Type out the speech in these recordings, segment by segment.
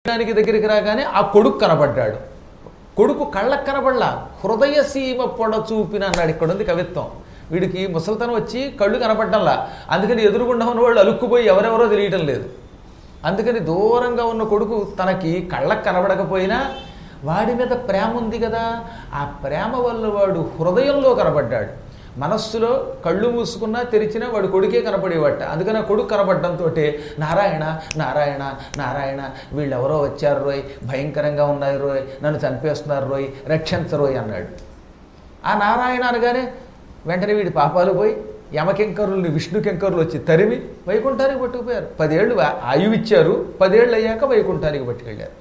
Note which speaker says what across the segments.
Speaker 1: దానికి దగ్గరికి రాగానే ఆ కొడుకు కనబడ్డాడు. కొడుకు కళ్ళకు కనబడలా, హృదయ సీమ పొడ చూపిన అన్నాడు. ఇక్కడ ఉంది కవిత్వం. వీడికి ముసలితనం వచ్చి కళ్ళు కనపడ్డంలా, అందుకని ఎదురుగుండా ఉన్న వాళ్ళు అలుక్కుపోయి ఎవరెవరో తెలియటం లేదు. అందుకని దూరంగా ఉన్న కొడుకు తనకి కళ్ళకు కనబడకపోయినా వాడి మీద ప్రేమ ఉంది కదా, ఆ ప్రేమ వల్ల వాడు హృదయంలో కనబడ్డాడు. మనస్సులో కళ్ళు మూసుకున్నా తెరిచినా వాడు కొడుకే కనపడేవాట. అందుకని ఆ కొడుకు కనపడడంతో నారాయణ నారాయణ నారాయణ, వీళ్ళెవరో వచ్చారు రోయ్, భయంకరంగా ఉన్నారు రోయ్, నన్ను చంపేస్తున్నారు రోయ్, రక్షించరోయ్ అన్నాడు. ఆ నారాయణ అనగానే వెంటనే వీడి పాపాలు పోయి యమకింకరుల్ని విష్ణుకింకరులు వచ్చి తరిమి వైకుంఠానికి పట్టుకుపోయారు. 10 ఏళ్ళు ఆయువు ఇచ్చారు, 10 ఏళ్ళు అయ్యాక వైకుంఠానికి పట్టుకెళ్ళారు.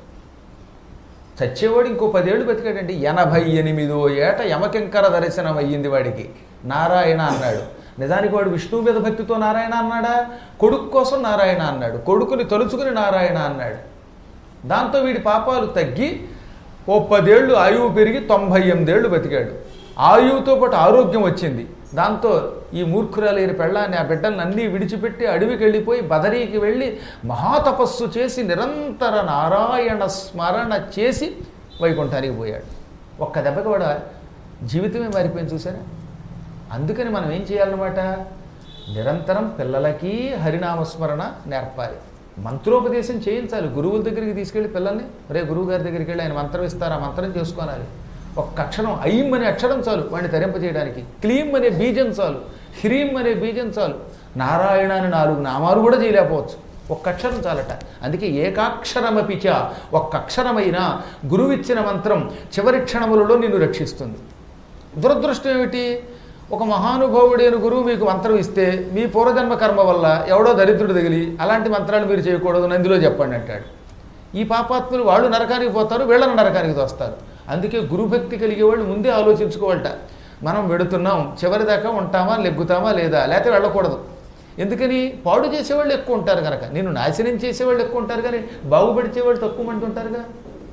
Speaker 1: చచ్చేవాడు ఇంకో 10 ఏళ్ళు బతికాడండి. 88వ ఏట యమకింకర దర్శనం అయ్యింది వాడికి. నారాయణ అన్నాడు. నిజానికి వాడు విష్ణువు మీద భక్తితో నారాయణ అన్నాడా, కొడుకు కోసం నారాయణ అన్నాడు, కొడుకుని తలుచుకుని నారాయణ అన్నాడు. దాంతో వీడి పాపాలు తగ్గి ఓ 10 ఏళ్ళు ఆయువు పెరిగి 98 ఏళ్ళు బతికాడు. ఆయువుతో పాటు ఆరోగ్యం వచ్చింది. దాంతో ఈ మూర్ఖురాలైన పెళ్ళాన్ని ఆ బిడ్డలను అన్నీ విడిచిపెట్టి అడవికి వెళ్ళిపోయి బదరీకి వెళ్ళి మహాతపస్సు చేసి నిరంతర నారాయణ స్మరణ చేసి వైకుంఠానికి పోయాడు. ఒక్క దెబ్బకి వాడు జీవితమే మారిపోయింది చూసారా. అందుకని మనం ఏం చేయాలన్నమాట, నిరంతరం పిల్లలకి హరినామస్మరణ నేర్పాలి, మంత్రోపదేశం చేయించాలి. గురువుల దగ్గరికి తీసుకెళ్ళి పిల్లల్ని, రే గురువు గారి దగ్గరికి వెళ్ళి ఆయన మంత్రం ఇస్తారు, ఆ మంత్రం చేసుకోవాలి. ఒక్క అక్షరం ఐం అనే అక్షరం చాలు వాడిని తరింపజేయడానికి. క్లీం అనే బీజం చాలు, హ్రీం అనే బీజం చాలు. నారాయణ అని 4 నామాలు కూడా చేయలేకపోవచ్చు, ఒక్క అక్షరం చాలట. అందుకే ఏకాక్షరమపిచ, ఒక్క అక్షరమైనా గురువిచ్చిన మంత్రం చివరి క్షణములలో నిన్ను రక్షిస్తుంది. దురదృష్టం ఏమిటి, ఒక మహానుభావుడైన గురువు మీకు మంత్రం ఇస్తే మీ పూర్వజన్మ కర్మ వల్ల ఎవడో దరిద్రుడు తగిలి అలాంటి మంత్రాలు మీరు చేయకూడదు నందిలో చెప్పండి అంటాడు. ఈ పాపాత్ములు వాళ్ళు నరకానికి పోతారు, వీళ్ళని నరకానికి తోస్తారు. అందుకే గురుభక్తి కలిగే వాళ్ళు ముందే ఆలోచించుకోవాలట, మనం వెడుతున్నాం చివరిదాకా ఉంటామా లెగ్గుతామా లేదా, లేకపోతే వెళ్ళకూడదు. ఎందుకని, పాడు చేసేవాళ్ళు ఎక్కువ ఉంటారు కనుక. నేను నాశనం చేసేవాళ్ళు ఎక్కువ ఉంటారు కానీ బాగుపడిచేవాళ్ళు తక్కువ మంది ఉంటారుగా.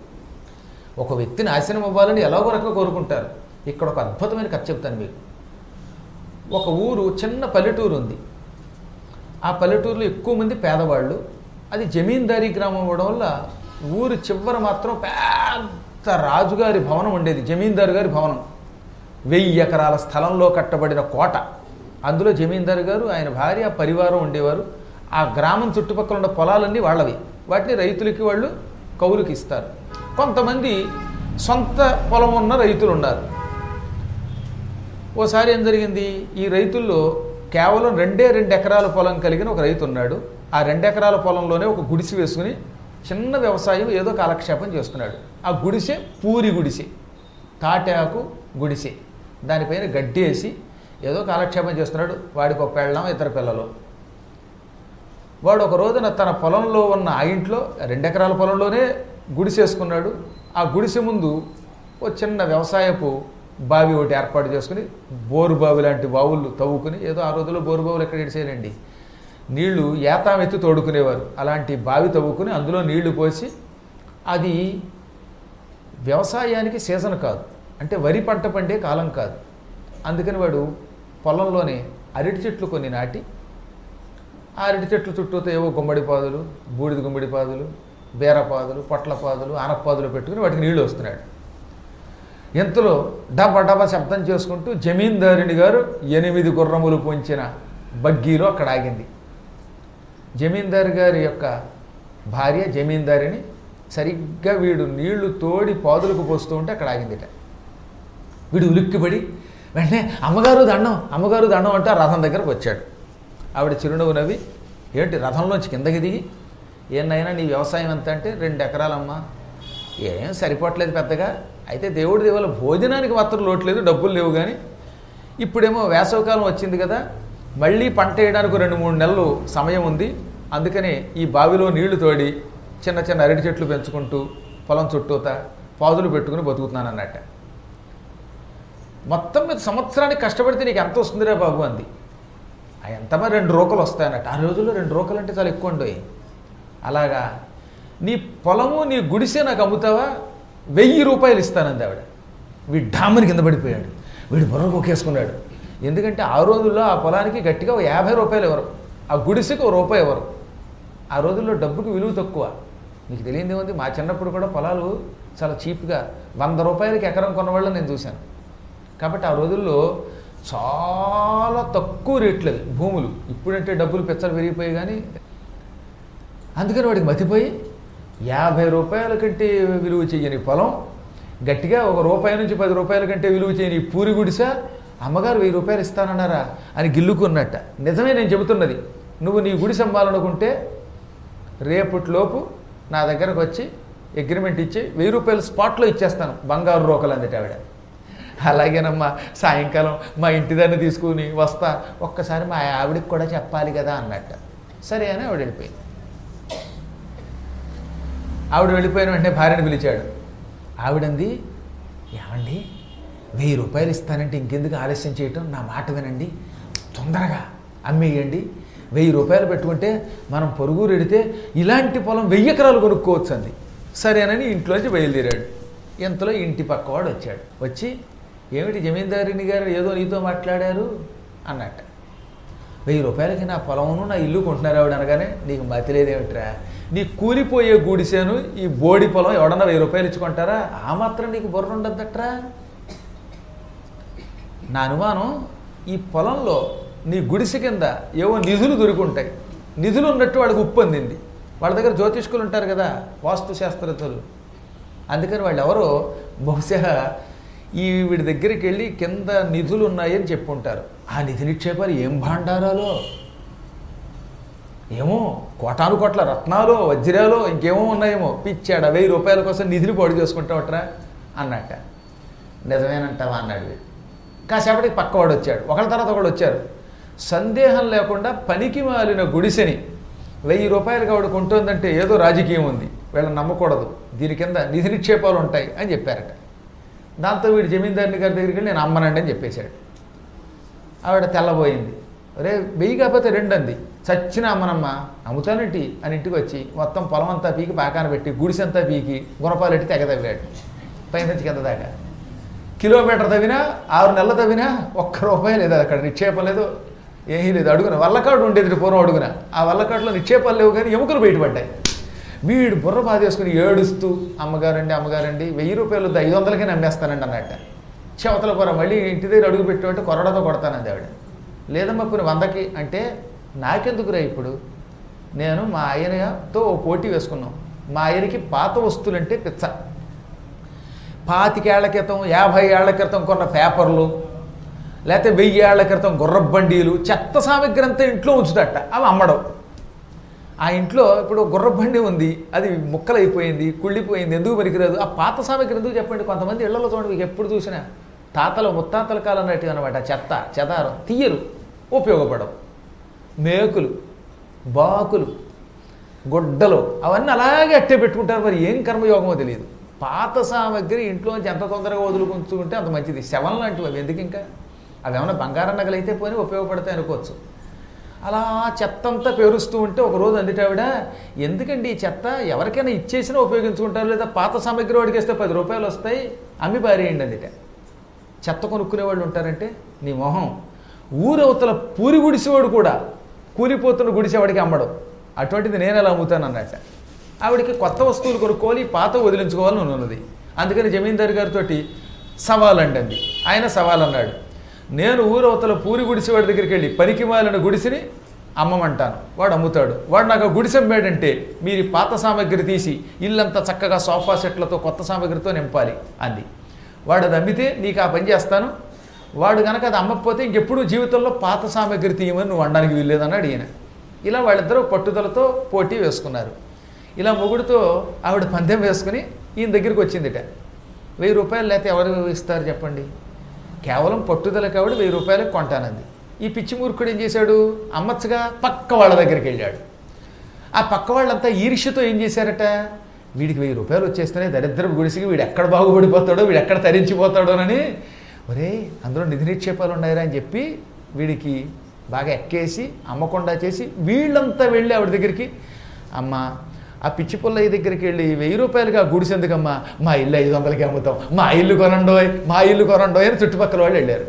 Speaker 1: ఒక వ్యక్తి నాశనం అవ్వాలని ఎలాగో రకంగా కోరుకుంటారు. ఇక్కడ ఒక అద్భుతమైన కథ చెప్తాను మీకు. ఒక ఊరు, చిన్న పల్లెటూరు ఉంది. ఆ పల్లెటూరులో ఎక్కువ మంది పేదవాళ్ళు. అది జమీందారీ గ్రామం అవ్వడం వల్ల ఊరు చివర మాత్రం పెద్ద రాజుగారి భవనం ఉండేది, జమీందారు గారి భవనం. 1000 ఎకరాల స్థలంలో కట్టబడిన కోట. అందులో జమీందారు గారు, ఆయన భార్య, పరివారం ఉండేవారు. ఆ గ్రామం చుట్టుపక్కల ఉన్న పొలాలన్నీ వాళ్ళవి. వాటిని రైతులకి వాళ్ళు కౌలుకి ఇస్తారు. కొంతమంది సొంత పొలం ఉన్న రైతులు ఉన్నారు. ఓసారి ఏం జరిగింది, ఈ రైతుల్లో కేవలం 2 ఎకరాల పొలం కలిగిన ఒక రైతు ఉన్నాడు. ఆ 2 ఎకరాల పొలంలోనే ఒక గుడిసె వేసుకుని చిన్న వ్యవసాయం ఏదో కాలక్షేపం చేస్తున్నాడు. ఆ గుడిసె పూరి గుడిసె, తాటాకు గుడిసె, దానిపైన గడ్డి వేసి ఏదో కాలక్షేపం చేస్తున్నాడు. వాడికి ఒక పెళ్ళాం, 2 పిల్లలు. వాడు ఒక రోజున తన పొలంలో ఉన్న ఆ ఇంట్లో 2 ఎకరాల పొలంలోనే గుడిసేసుకున్నాడు. ఆ గుడిసె ముందు ఓ చిన్న వ్యవసాయపు బావి ఒకటి ఏర్పాటు చేసుకుని, బోరు బావి లాంటి బావులు తవ్వుకుని, ఏదో ఆ రోజుల్లో బోరు బావులు ఎక్కడ ఇడిసేయండి, నీళ్లు ఏతామెత్తి తోడుకునేవారు. అలాంటి బావి తవ్వుకుని అందులో నీళ్లు పోసి, అది వ్యవసాయానికి సీజన్ కాదు, అంటే వరి పంట పండే కాలం కాదు. అందుకని వాడు పొలంలోనే అరటి చెట్లు కొన్ని నాటి, ఆ అరటి చెట్లు చుట్టూతో ఏవో గుమ్మడి పాదులు, బూడిద గుమ్మడి పాదులు, బేరపాదులు, పొట్ల పాదులు, ఆనపాదులు పెట్టుకుని వాటికి నీళ్లు వస్తున్నాడు. ఎంతలో డబ్బా డబ్బా శబ్దం చేసుకుంటూ జమీందారుని గారు 8 గుర్రములు పొంచిన బగ్గీలో అక్కడ ఆగింది. జమీందారు గారి యొక్క భార్య జమీందారిని సరిగ్గా వీడు నీళ్లు తోడి పాదులకు పోస్తూ ఉంటే అక్కడ ఆగిందిట. వీడు ఉలిక్కిపడి వెంటనే అమ్మగారు దండం, అమ్మగారు దండం అంటే ఆ రథం దగ్గరకు వచ్చాడు. ఆవిడ చిరునవ్వు నవ్వి, ఏంటి రథంలోంచి కిందకి దిగి, ఏనైనా నీ వ్యవసాయం ఎంత అంటే 2 ఎకరాలమ్మా, ఏం సరిపోవట్లేదు పెద్దగా, అయితే దేవుడి దేవుల భోజనానికి మాత్రం లోట్లేదు, డబ్బులు లేవు, కానీ ఇప్పుడేమో వేసవికాలం వచ్చింది కదా, మళ్ళీ పంట వేయడానికి 2-3 నెలలు సమయం ఉంది, అందుకని ఈ బావిలో నీళ్లు తోడి చిన్న చిన్న అరటి చెట్లు పెంచుకుంటూ పొలం చుట్టూతా పాదులు పెట్టుకుని బతుకుతున్నాను అన్నట్ట. మొత్తం మీద సంవత్సరానికి కష్టపడితే నీకు ఎంత వస్తుందిరా బాబు అంది. ఎంతమా 2 రూకలు వస్తాయన్నట్టు. ఆ రోజుల్లో 2 రూకలు అంటే చాలా ఎక్కువ ఉండవు. అలాగా నీ పొలము నీ గుడిసే నాకు అమ్ముతావా, 1000 రూపాయలు ఇస్తానంది ఆవిడ. వీడు డామ్మని కింద పడిపోయాడు. వీడు బుర్ర కొక్కేసుకున్నాడు. ఎందుకంటే ఆ రోజుల్లో ఆ పొలానికి గట్టిగా 50 రూపాయలు ఇవ్వరు, ఆ గుడిసెకి 1 రూపాయి ఇవ్వరు. ఆ రోజుల్లో డబ్బుకి విలువ తక్కువ. మీకు తెలియదు ఏముంది, మా చిన్నప్పుడు కూడా పొలాలు చాలా చీప్గా 100 రూపాయలకి ఎకరం కొన్నవాళ్ళని నేను చూశాను. కాబట్టి ఆ రోజుల్లో చాలా తక్కువ రేట్లు అవి భూములు. ఇప్పుడంటే డబ్బులు పెచ్చలు పెరిగిపోయి కానీ, అందుకని వాడికి మతిపోయి 50 రూపాయల కంటే విలువ చేయని పొలం, గట్టిగా ₹1 నుంచి 10 రూపాయల కంటే విలువ చేయని పూరి గుడిసా, అమ్మగారు 1000 రూపాయలు ఇస్తానన్నారా అని గిల్లుకున్నట్ట. నిజమే నేను చెబుతున్నది. నువ్వు నీ గుడిసె అమ్మాలనుకుంటే రేపటిలోపు నా దగ్గరకు వచ్చి అగ్రిమెంట్ ఇచ్చి 1000 రూపాయలు స్పాట్లో ఇచ్చేస్తాను, బంగారు రోకలు అందట ఆవిడ. అలాగేనమ్మా, సాయంకాలం మా ఇంటి దాన్ని తీసుకుని వస్తా, ఒక్కసారి మా ఆవిడికి కూడా చెప్పాలి కదా అన్నట్ట. సరే అని ఆవిడ వెళ్ళిపోయింది. ఆవిడ వెళ్ళిపోయిన వెంటనే భార్యను పిలిచాడు. ఆవిడంది, ఏమండి 1000 రూపాయలు ఇస్తానంటే ఇంకెందుకు ఆలస్యం చేయటం, నా మాట వినండి, తొందరగా అమ్మేయండి. 1000 రూపాయలు పెట్టుకుంటే మనం పొరుగురు ఎడితే ఇలాంటి పొలం 1000 ఎకరాలు కొనుక్కోవచ్చు అంది. సరేనని ఇంట్లోంచి బయలుదేరాడు. ఇంతలో ఇంటి పక్కవాడు వచ్చాడు. వచ్చి, ఏమిటి జమీందారిని గారు ఏదో నీతో మాట్లాడారు అన్నట్ట. 1000 రూపాయలకి నా పొలమును నా ఇల్లు కొంటున్నారు ఆవిడ అనగానే, నీకు మతి లేదేమిట్రా, నీ కూలిపోయే గూడిసేను ఈ బోడి పొలం ఎవడన్నా 1000 రూపాయలు ఇచ్చుకుంటారా, ఆ మాత్రం నీకు బుర్ర ఉండద్దట్రా. నా అనుమానం, ఈ పొలంలో నీ గుడిసె కింద ఏవో నిధులు దొరుకుంటాయి. నిధులు ఉన్నట్టు వాడికి ఉప్పు అందింది. వాళ్ళ దగ్గర జ్యోతిష్కులు ఉంటారు కదా, వాస్తు శాస్త్రజ్ఞులు. అందుకని వాళ్ళు ఎవరో బహుశా వీడి దగ్గరికి వెళ్ళి కింద నిధులు ఉన్నాయని చెప్పుంటారు. ఆ నిధి నిక్షేపాలు ఏం భాండారాలో ఏమో, కోటాను కోట్ల రత్నాలు వజ్రాలు ఇంకేమో ఉన్నాయేమో. పిచ్చాడ 1000 రూపాయల కోసం నిధిని పొడి చేసుకుంటావట్రా అన్నట్ట. నిజమేనంటావా అన్నాడు వీడు. కాసేపటికి పక్కవాడు వచ్చాడు. ఒకళ్ళ తర్వాత ఒకడు వచ్చారు. సందేహం లేకుండా పనికి మాలిన గుడిసెని 1000 రూపాయలకి ఆవిడ కొంటుందంటే ఏదో రాజకీయం ఉంది, వీళ్ళని నమ్మకూడదు, దీని కింద నిధి నిక్షేపాలు ఉంటాయి అని చెప్పారట. దాంతో వీడు జమీందారుని గారి దగ్గరికి వెళ్ళి నేను అమ్మనండి అని చెప్పేశాడు. ఆవిడ తెల్లబోయింది. అరే 1000 కాకపోతే 2 అంది. చచ్చిన అమ్మనమ్మ, అమ్ముతానేంటి అని ఇంటికి వచ్చి మొత్తం పొలం అంతా పీకి పాకాన పెట్టి గుడిసెంతా పీకి గుణపాలెట్టి తెగదవ్వాడు పైనుంచి కింద దాకా. కిలోమీటర్ తవ్వినా 6 నెలలు తవ్వినా ₹1 లేదు అక్కడ, నిక్షేపం లేదు, ఏమీ లేదు. అడుగున వల్లకాడు ఉండేది పూర్వం, అడుగున ఆ వల్లకాడులో నిక్షేపాలు లేవు కానీ ఎముకలు బయటపడ్డాయి. వీడు బుర్ర బాధేసుకుని ఏడుస్తూ, అమ్మగారండి 1000 రూపాయలు 500కే నమ్మేస్తానండి అన్నట్ట. చెవతల కూర మళ్ళీ ఇంటి దగ్గర అడుగు పెట్టేవంటే కొరడతో కొడతానంది ఆవిడ. లేదమ్మా కొన్ని 100కి అంటే, నాకెందుకురా ఇప్పుడు, నేను మా ఆయనతో ఓ పోటీ వేసుకున్నాం. మా ఆయనకి పాత వస్తువులంటే పిచ్చ. 25 ఏళ్ల క్రితం 50 ఏళ్ల క్రితం కొన్న పేపర్లు, లేకపోతే 1000 ఏళ్ల క్రితం గుర్రపు బండీలు, చెత్త సామగ్రి అంతా ఇంట్లో ఉంచుతట, అవి అమ్మడం. ఆ ఇంట్లో ఇప్పుడు గుర్రపు బండి ఉంది, అది ముక్కలైపోయింది, కుళ్ళిపోయింది, ఎందుకు పనికిరాదు. ఆ పాత సామగ్రి ఎందుకు చెప్పండి. కొంతమంది ఇళ్లలో చూడండి, మీకు ఎప్పుడు చూసినా తాతలు ముత్తాతల కాలం నాటివి అనమాట. చెత్త చెదారం తీయరు, ఉపయోగపడవు. మేకులు, బాకులు, గుడ్డలు అవన్నీ అలాగే అట్టే పెట్టుకుంటారు. మరి ఏం కర్మయోగమో తెలియదు. పాత సామగ్రి ఇంట్లోంచి ఎంత తొందరగా వదులుకుంటుంటే అంత మంచిది. శవం లాంటివి అవి, ఎందుకు ఇంకా అవి ఏమైనా బంగారం నగలైతే పోనీ ఉపయోగపడతాయి అనుకోవచ్చు. అలా చెత్త అంతా పేరుస్తూ ఉంటే ఒకరోజు అందుటావిడ, ఎందుకండి ఈ చెత్త ఎవరికైనా ఇచ్చేసినా ఉపయోగించుకుంటారు, లేదా పాత సామగ్రి వాడికి వేస్తే 10 రూపాయలు వస్తాయి, అమ్మి పారేయండి అందుట. చెత్త కొనుక్కునే వాళ్ళు ఉంటారంటే నీ మొహం. ఊరవతల పూరి గుడిసేవాడు కూడా కూలిపోతున్న గుడిసేవాడికి అమ్మడం. అటువంటిది నేను ఎలా అమ్ముతాను అన్నట్ట. ఆవిడికి కొత్త వస్తువులు కొనుక్కోవాలి, పాత వదిలించుకోవాలని ఉన్నది. అందుకని జమీందారు గారితో సవాల్ అండి. ఆయన సవాల్ అన్నాడు, నేను ఊరవతల పూరి గుడిసేవాడి దగ్గరికి వెళ్ళి పనికి మాలిన గుడిసిని అమ్మమంటాను, వాడు అమ్ముతాడు. వాడు నాకు గుడిసె అమ్మాడంటే మీరు పాత సామగ్రి తీసి ఇల్లంతా చక్కగా సోఫా సెట్లతో కొత్త సామగ్రితో నింపాలి అంది. వాడు అది అమ్మితే నీకు ఆ పని చేస్తాను, వాడు కనుక అది అమ్మకపోతే ఇంకెప్పుడు జీవితంలో పాత సామగ్రి తీయమని నువ్వు అనడానికి వీల్లేదన్నాడు ఈయన. ఇలా వాళ్ళిద్దరూ పట్టుదలతో పోటీ వేసుకున్నారు. ఇలా మొగుడితో ఆవిడ పందెం వేసుకుని ఈయన దగ్గరికి వచ్చిందిట. 1000 రూపాయలు లేకపోతే ఎవరు ఇస్తారు చెప్పండి. కేవలం పట్టుదలకి ఆవిడ 1000 రూపాయలకు కొంటానంది. ఈ పిచ్చి మూర్ఖుడు ఏం చేశాడు, అమ్మచ్చగా పక్క వాళ్ళ దగ్గరికి వెళ్ళాడు. ఆ పక్క వాళ్ళంతా ఈర్ష్యతో ఏం చేశారట, వీడికి 1000 రూపాయలు వచ్చేస్తేనే దరిద్రపు గుడిసికి వీడు ఎక్కడ బాగుపడిపోతాడో, వీడు ఎక్కడ తరించిపోతాడోనని, ఒరే అందులో నిధి నిక్షేపాలు ఉన్నాయరా అని చెప్పి వీడికి బాగా ఎక్కేసి అమ్మకుండా చేసి వీళ్ళంతా వెళ్ళి ఆవిడ దగ్గరికి, అమ్మ ఆ పిచ్చి పుల్లయ్య దగ్గరికి వెళ్ళి 1000 రూపాయలకి ఆ గుడిసె ఎందుకమ్మా, మా ఇల్లు 500కి అమ్ముతాం, మా ఇల్లు కొనండోయ్, మా ఇల్లు కొనండోయ్ అని చుట్టుపక్కల వాళ్ళు వెళ్ళారు.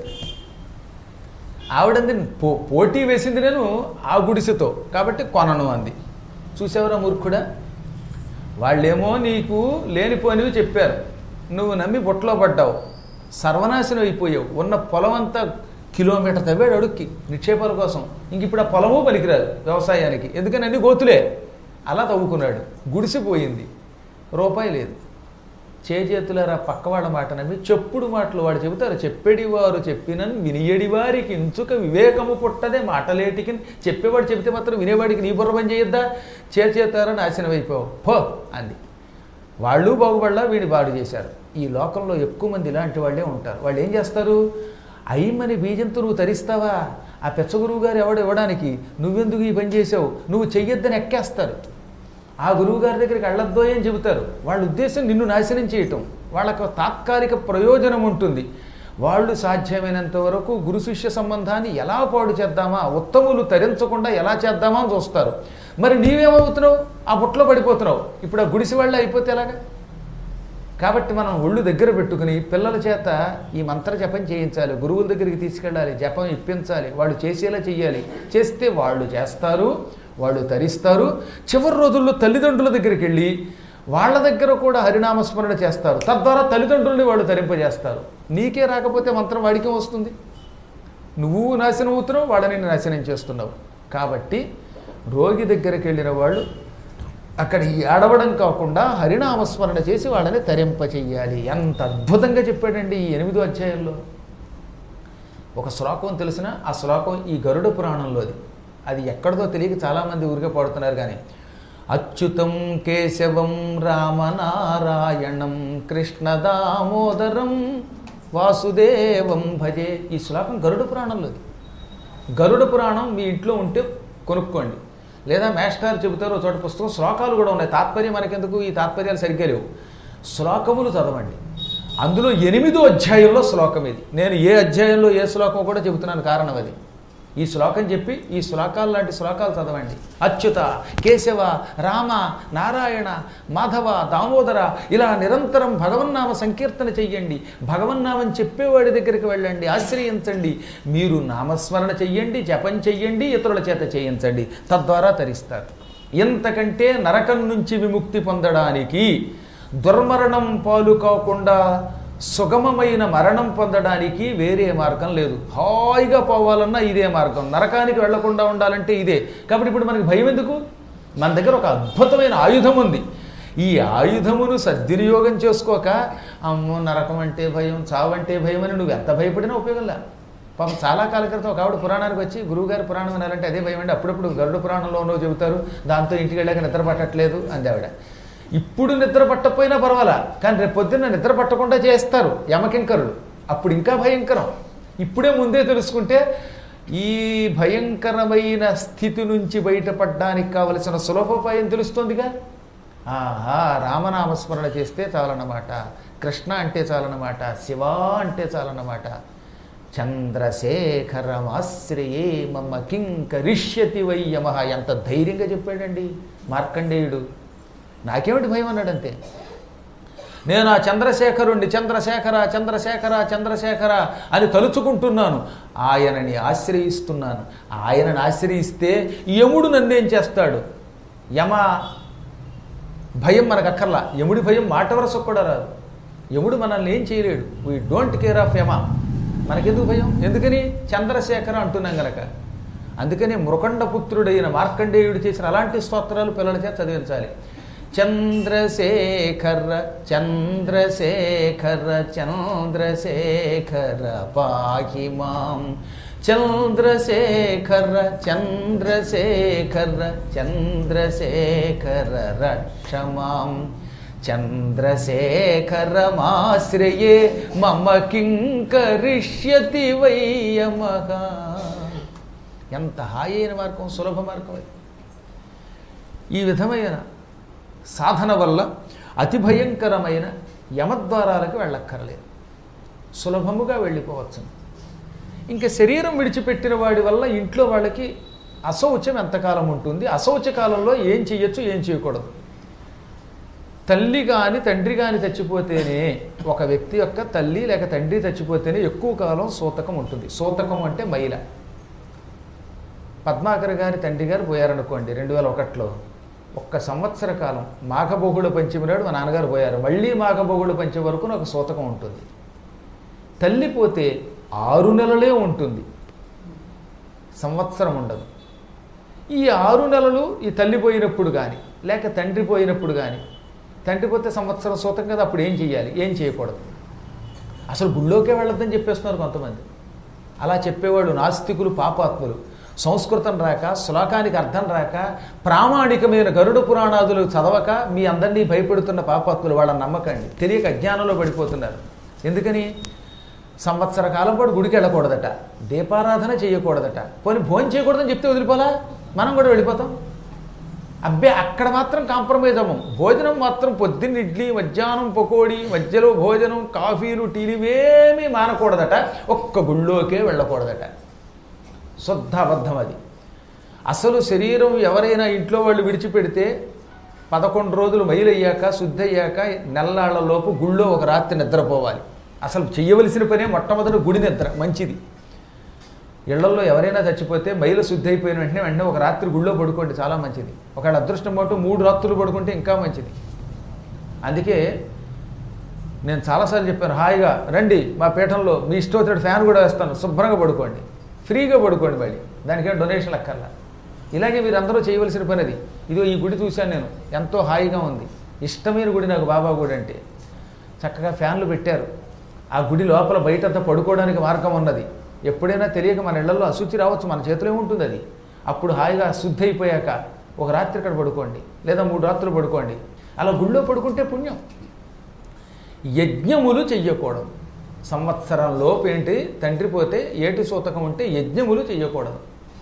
Speaker 1: ఆవిడంది పోటీ వేసింది నేను ఆ గుడిసెతో కాబట్టి కొనను అంది. చూసేవరా మూర్ఖుడా, వాళ్ళేమో నీకు లేనిపోనివి చెప్పారు, నువ్వు నమ్మి బొట్లో పడ్డావు, సర్వనాశనం అయిపోయావు. ఉన్న పొలం అంతా కిలోమీటర్ తవ్వాడు అడుక్కి నిక్షేపాల కోసం. ఇంక ఇప్పుడు ఆ పొలము పనికిరాదు వ్యవసాయానికి, ఎందుకని అన్ని గోతులే. అలా తవ్వుకున్నాడు, గుడిసిపోయింది, రూపాయి లేదు. చేతులారా పక్క వాళ్ళ మాట నమ్మి చెప్పుడు మాటలు వాడు చెబుతారు. చెప్పేడివారు చెప్పినన్ వినియడి వారికి ఇంచుక వివేకము పుట్టదే మాటలేటికి. చెప్పేవాడు చెబితే మాత్రం వినేవాడికి నీ బుర్ర పని చేయొద్దా? చేతారా నాశనం అయిపోవు పో అంది. వాళ్ళు బాగుపడలా, వీడిని బాడు చేశారు. ఈ లోకంలో ఎక్కువ మంది ఇలాంటి వాళ్ళే ఉంటారు. వాళ్ళు ఏం చేస్తారు? అయ్యమని బీజంతో నువ్వు తరిస్తావా? ఆ పెచ్చగురువు గారు ఎవడు ఇవ్వడానికి నువ్వెందుకు ఈ పని చేసావు, నువ్వు చెయ్యొద్దని ఎక్కేస్తారు. ఆ గురువు గారి దగ్గరికి వెళ్ళొద్దో అని చెబుతారు. వాళ్ళ ఉద్దేశం నిన్ను నాశనం చేయటం. వాళ్ళకు తాత్కాలిక ప్రయోజనం ఉంటుంది. వాళ్ళు సాధ్యమైనంత వరకు గురు శిష్య సంబంధాన్ని ఎలా పాడు చేద్దామా, ఉత్తములు తరించకుండా ఎలా చేద్దామా అని చూస్తారు. మరి నీవేమవుతున్నావు? ఆ బుట్టలో పడిపోతున్నావు. ఇప్పుడు ఆ గుడిసి వాళ్ళే అయిపోతే ఎలాగా? కాబట్టి మనం ఒళ్ళు దగ్గర పెట్టుకుని పిల్లల చేత ఈ మంత్ర జపం చేయించాలి, గురువుల దగ్గరికి తీసుకెళ్ళాలి, జపం ఇప్పించాలి, వాళ్ళు చేసేలా చెయ్యాలి. చేస్తే వాళ్ళు చేస్తారు, వాళ్ళు తరిస్తారు. చివరి రోజుల్లో తల్లిదండ్రుల దగ్గరికి వెళ్ళి వాళ్ళ దగ్గర కూడా హరినామస్మరణ చేస్తారు. తద్వారా తల్లిదండ్రుల్ని వాళ్ళు తరింపజేస్తారు. నీకే రాకపోతే మంత్రం వాడికే వస్తుంది. నువ్వు నాశనం అవుతున్నావు, వాళ్ళని నాశనం చేస్తున్నావు. కాబట్టి రోగి దగ్గరికి వెళ్ళిన వాళ్ళు అక్కడ ఏడవడం కాకుండా హరినామస్మరణ చేసి వాళ్ళని తరింపచెయ్యాలి. ఎంత అద్భుతంగా చెప్పాడండి ఈ 8వ అధ్యాయంలో. ఒక శ్లోకం తెలిసిన ఆ శ్లోకం ఈ గరుడ పురాణంలోది. అది ఎక్కడిదో తెలియక చాలామంది ఊరికే పాడుతున్నారు. కానీ అచ్యుతం కేశవం రామనారాయణం కృష్ణ దామోదరం వాసుదేవం భజే. ఈ శ్లోకం గరుడ పురాణంలోది. గరుడ పురాణం మీ ఇంట్లో ఉంటే కొనుక్కోండి, లేదా మేస్టార్ చెబుతారు చోట పుస్తకం. శ్లోకాలు కూడా ఉన్నాయి. తాత్పర్యం మనకెందుకు, ఈ తాత్పర్యాలు సరిగ్గా లేవు. శ్లోకములు చదవండి. అందులో 8వ అధ్యాయంలో శ్లోకం ఇది. నేను ఏ అధ్యాయంలో ఏ శ్లోకం కూడా చెబుతున్నాను, కారణం అది. ఈ శ్లోకం చెప్పి ఈ శ్లోకాలు లాంటి శ్లోకాలు చదవండి. అచ్యుత, కేశవ, రామ, నారాయణ, మాధవ, దామోదర ఇలా నిరంతరం భగవన్నామ సంకీర్తన చెయ్యండి. భగవన్నామని చెప్పేవాడి దగ్గరికి వెళ్ళండి, ఆశ్రయించండి. మీరు నామస్మరణ చెయ్యండి, జపం చెయ్యండి, ఇతరుల చేత చేయించండి. తద్వారా తరిస్తారు. ఎంతకంటే నరకం నుంచి విముక్తి పొందడానికి, దుర్మరణం పాలు కాకుండా సుగమమైన మరణం పొందడానికి వేరే మార్గం లేదు. హాయిగా పోవాలన్నా ఇదే మార్గం. నరకానికి వెళ్లకుండా ఉండాలంటే ఇదే. కాబట్టి ఇప్పుడు మనకి భయం ఎందుకు? మన దగ్గర ఒక అద్భుతమైన ఆయుధం ఉంది. ఈ ఆయుధమును సద్వినియోగం చేసుకోక అమ్మో నరకం అంటే భయం, చావు అంటే భయం అని నువ్వు ఎంత భయపడినా ఉపయోగంలా. పాపం చాలా కాల క్రితం ఒక ఆవిడ పురాణానికి వచ్చి గురువుగారి పురాణం వినాలంటే అదే భయం అండి. అప్పుడప్పుడు గరుడ పురాణంలో ఉన్నో చెబుతారు, దాంతో ఇంటికి వెళ్ళాక నిద్ర పట్టట్లేదు అంది ఆవిడ. ఇప్పుడు నిద్ర పట్టకపోయినా పర్వాలా, కానీ రేపు పొద్దున్న నిద్ర పట్టకుండా చేస్తారు యమకింకరుడు. అప్పుడు ఇంకా భయంకరం. ఇప్పుడే ముందే తెలుసుకుంటే ఈ భయంకరమైన స్థితి నుంచి బయటపడడానికి కావలసిన సులభోపాయం తెలుస్తుందిగా. ఆహా, రామనామస్మరణ చేస్తే చాలన్నమాట, కృష్ణ అంటే చాలన్నమాట, శివ అంటే చాలన్నమాట. చంద్రశేఖరమాశ్రయే మమ కింకరిష్యతి వై యమః. ఎంత ధైర్యంగా చెప్పాడండి మార్కండేయుడు. నాకేమిటి భయం అన్నాడంతే. నేను ఆ చంద్రశేఖరుణ్ణి చంద్రశేఖర చంద్రశేఖర చంద్రశేఖర అని తలుచుకుంటున్నాను, ఆయనని ఆశ్రయిస్తున్నాను. ఆయనని ఆశ్రయిస్తే యముడు నన్నేం చేస్తాడు? యమ భయం మనకు అక్కర్లా. యముడి భయం మాట వరసకు కూడా రాదు. యముడు మనల్ని ఏం చేయలేడు. We don't care of Yama. మనకెందుకు భయం? ఎందుకని? చంద్రశేఖర అంటున్నాం గనక. అందుకని మృకండపుత్రుడైన మార్కండేయుడు చేసిన అలాంటి స్తోత్రాలు పిల్లల చేత చదివించాలి. చంద్రశేఖర చంద్రశేఖర చంద్రశేఖర పాహి మాం, చంద్రశేఖర చంద్రశేఖర చంద్రశేఖర రక్ష మాం, చంద్రశేఖరమాశ్రయే మమ కింకరిష్యతి వై యమః. ఎంత హాయైన మార్గం, సులభ మార్గం అది. ఈ విధమైన సాధన వల్ల అతి భయంకరమైన యమద్వారాలకు వెళ్ళక్కర్లేదు, సులభముగా వెళ్ళిపోవచ్చు. ఇంకా శరీరం విడిచిపెట్టిన వాడి వల్ల ఇంట్లో వాళ్ళకి అశౌచం ఎంతకాలం ఉంటుంది, అశౌచకాలంలో ఏం చేయొచ్చు ఏం చేయకూడదు. తల్లి కానీ తండ్రి కానీ చచ్చిపోతేనే, ఒక వ్యక్తి యొక్క తల్లి లేక తండ్రి చచ్చిపోతేనే ఎక్కువ కాలం సూతకం ఉంటుంది. సూతకం అంటే మైల. పద్మాకర్ గారి తండ్రి గారు పోయారనుకోండి 2001లో, ఒక్క సంవత్సర కాలం మాఘబహుళ పంచమి నాడు మా నాన్నగారు పోయారు. మళ్ళీ మాఘబహుళ పంచమి వరకు నాకు సూతకం ఉంటుంది. తల్లి పోతే 6 నెలలే ఉంటుంది, సంవత్సరం ఉండదు. ఈ 6 నెలలు ఈ తల్లి పోయినప్పుడు కానీ లేక తండ్రి పోయినప్పుడు కానీ, తండ్రి పోతే సంవత్సరం సూతం కదా, అప్పుడు ఏం చేయాలి? ఏం చేయకూడదు. అసలు గుళ్ళోకే వెళ్ళొద్దని చెప్పేస్తున్నారు కొంతమంది. అలా చెప్పేవాళ్ళు నాస్తికులు, పాపాత్ములు. సంస్కృతం రాక, శ్లోకానికి అర్థం రాక, ప్రామాణికమైన గరుడ పురాణాదులు చదవక మీ అందరినీ భయపెడుతున్న పాపాత్ములు. వాళ్ళని నమ్మకండి. తెలియక అజ్ఞానంలో పడిపోతున్నారు. ఎందుకని? సంవత్సర కాలం పాటు గుడికి వెళ్ళకూడదట, దీపారాధన చేయకూడదట, పోనీ భోజనం చేయకూడదని చెప్తే వదిలిపోలా, మనం కూడా వెళ్ళిపోతాం. అబ్బే అక్కడ మాత్రం కాంప్రమైజ్ అవ్వం. భోజనం మాత్రం పొద్దున్న ఇడ్లీ, మధ్యాహ్నం పకోడీ, మధ్యలో భోజనం, కాఫీలు, టీలు ఇవేమీ మానకూడదట. ఒక్క గుళ్ళోకే వెళ్ళకూడదట. శుద్ధ అబద్ధం అది. అసలు శరీరం ఎవరైనా ఇంట్లో వాళ్ళు విడిచిపెడితే 11 రోజులు మైలయ్యాక, శుద్ధి అయ్యాక, నెల్లాళ్లలోపు గుళ్ళో ఒక రాత్రి నిద్రపోవాలి. అసలు చెయ్యవలసిన పనే మొట్టమొదటి గుడి నిద్ర, మంచిది. ఇళ్లలో ఎవరైనా చచ్చిపోతే మైలు శుద్ధి అయిపోయిన వెంటనే ఒక రాత్రి గుళ్ళో పడుకోండి, చాలా మంచిది. ఒకవేళ అదృష్టం పాటు 3 రాత్రులు పడుకుంటే ఇంకా మంచిది. అందుకే నేను చాలాసార్లు చెప్పాను, హాయిగా రండి మా పీఠంలో, మీ ఇష్టం వచ్చినట్టు ఫ్యాన్ కూడా వేస్తాను, శుభ్రంగా పడుకోండి, ఫ్రీగా పడుకోండి, మళ్ళీ దానికేం డొనేషన్ అక్కర్లా. ఇలాగే మీరు అందరూ చేయవలసిన పని అది. ఇదో ఈ గుడి చూశాను నేను, ఎంతో హాయిగా ఉంది, ఇష్టమైన గుడి నాకు బాబా గుడి అంటే. చక్కగా ఫ్యాన్లు పెట్టారు. ఆ గుడి లోపల బయటంతా పడుకోవడానికి మార్గం ఉన్నది. ఎప్పుడైనా తెలియక మన ఇళ్లలో అశుచి రావచ్చు, మన చేతిలో ఉంటుంది అది. అప్పుడు హాయిగా శుద్ధి అయిపోయాక ఒక రాత్రి ఇక్కడ పడుకోండి, లేదా 3 రాత్రులు పడుకోండి. అలా గుళ్ళో పడుకుంటే పుణ్యం. యజ్ఞములు చెయ్యకూడదు సంవత్సరంలోపు. ఏంటి? తండ్రి పోతే ఏటి సూతకం ఉంటే యజ్ఞములు చెయ్యకూడదు.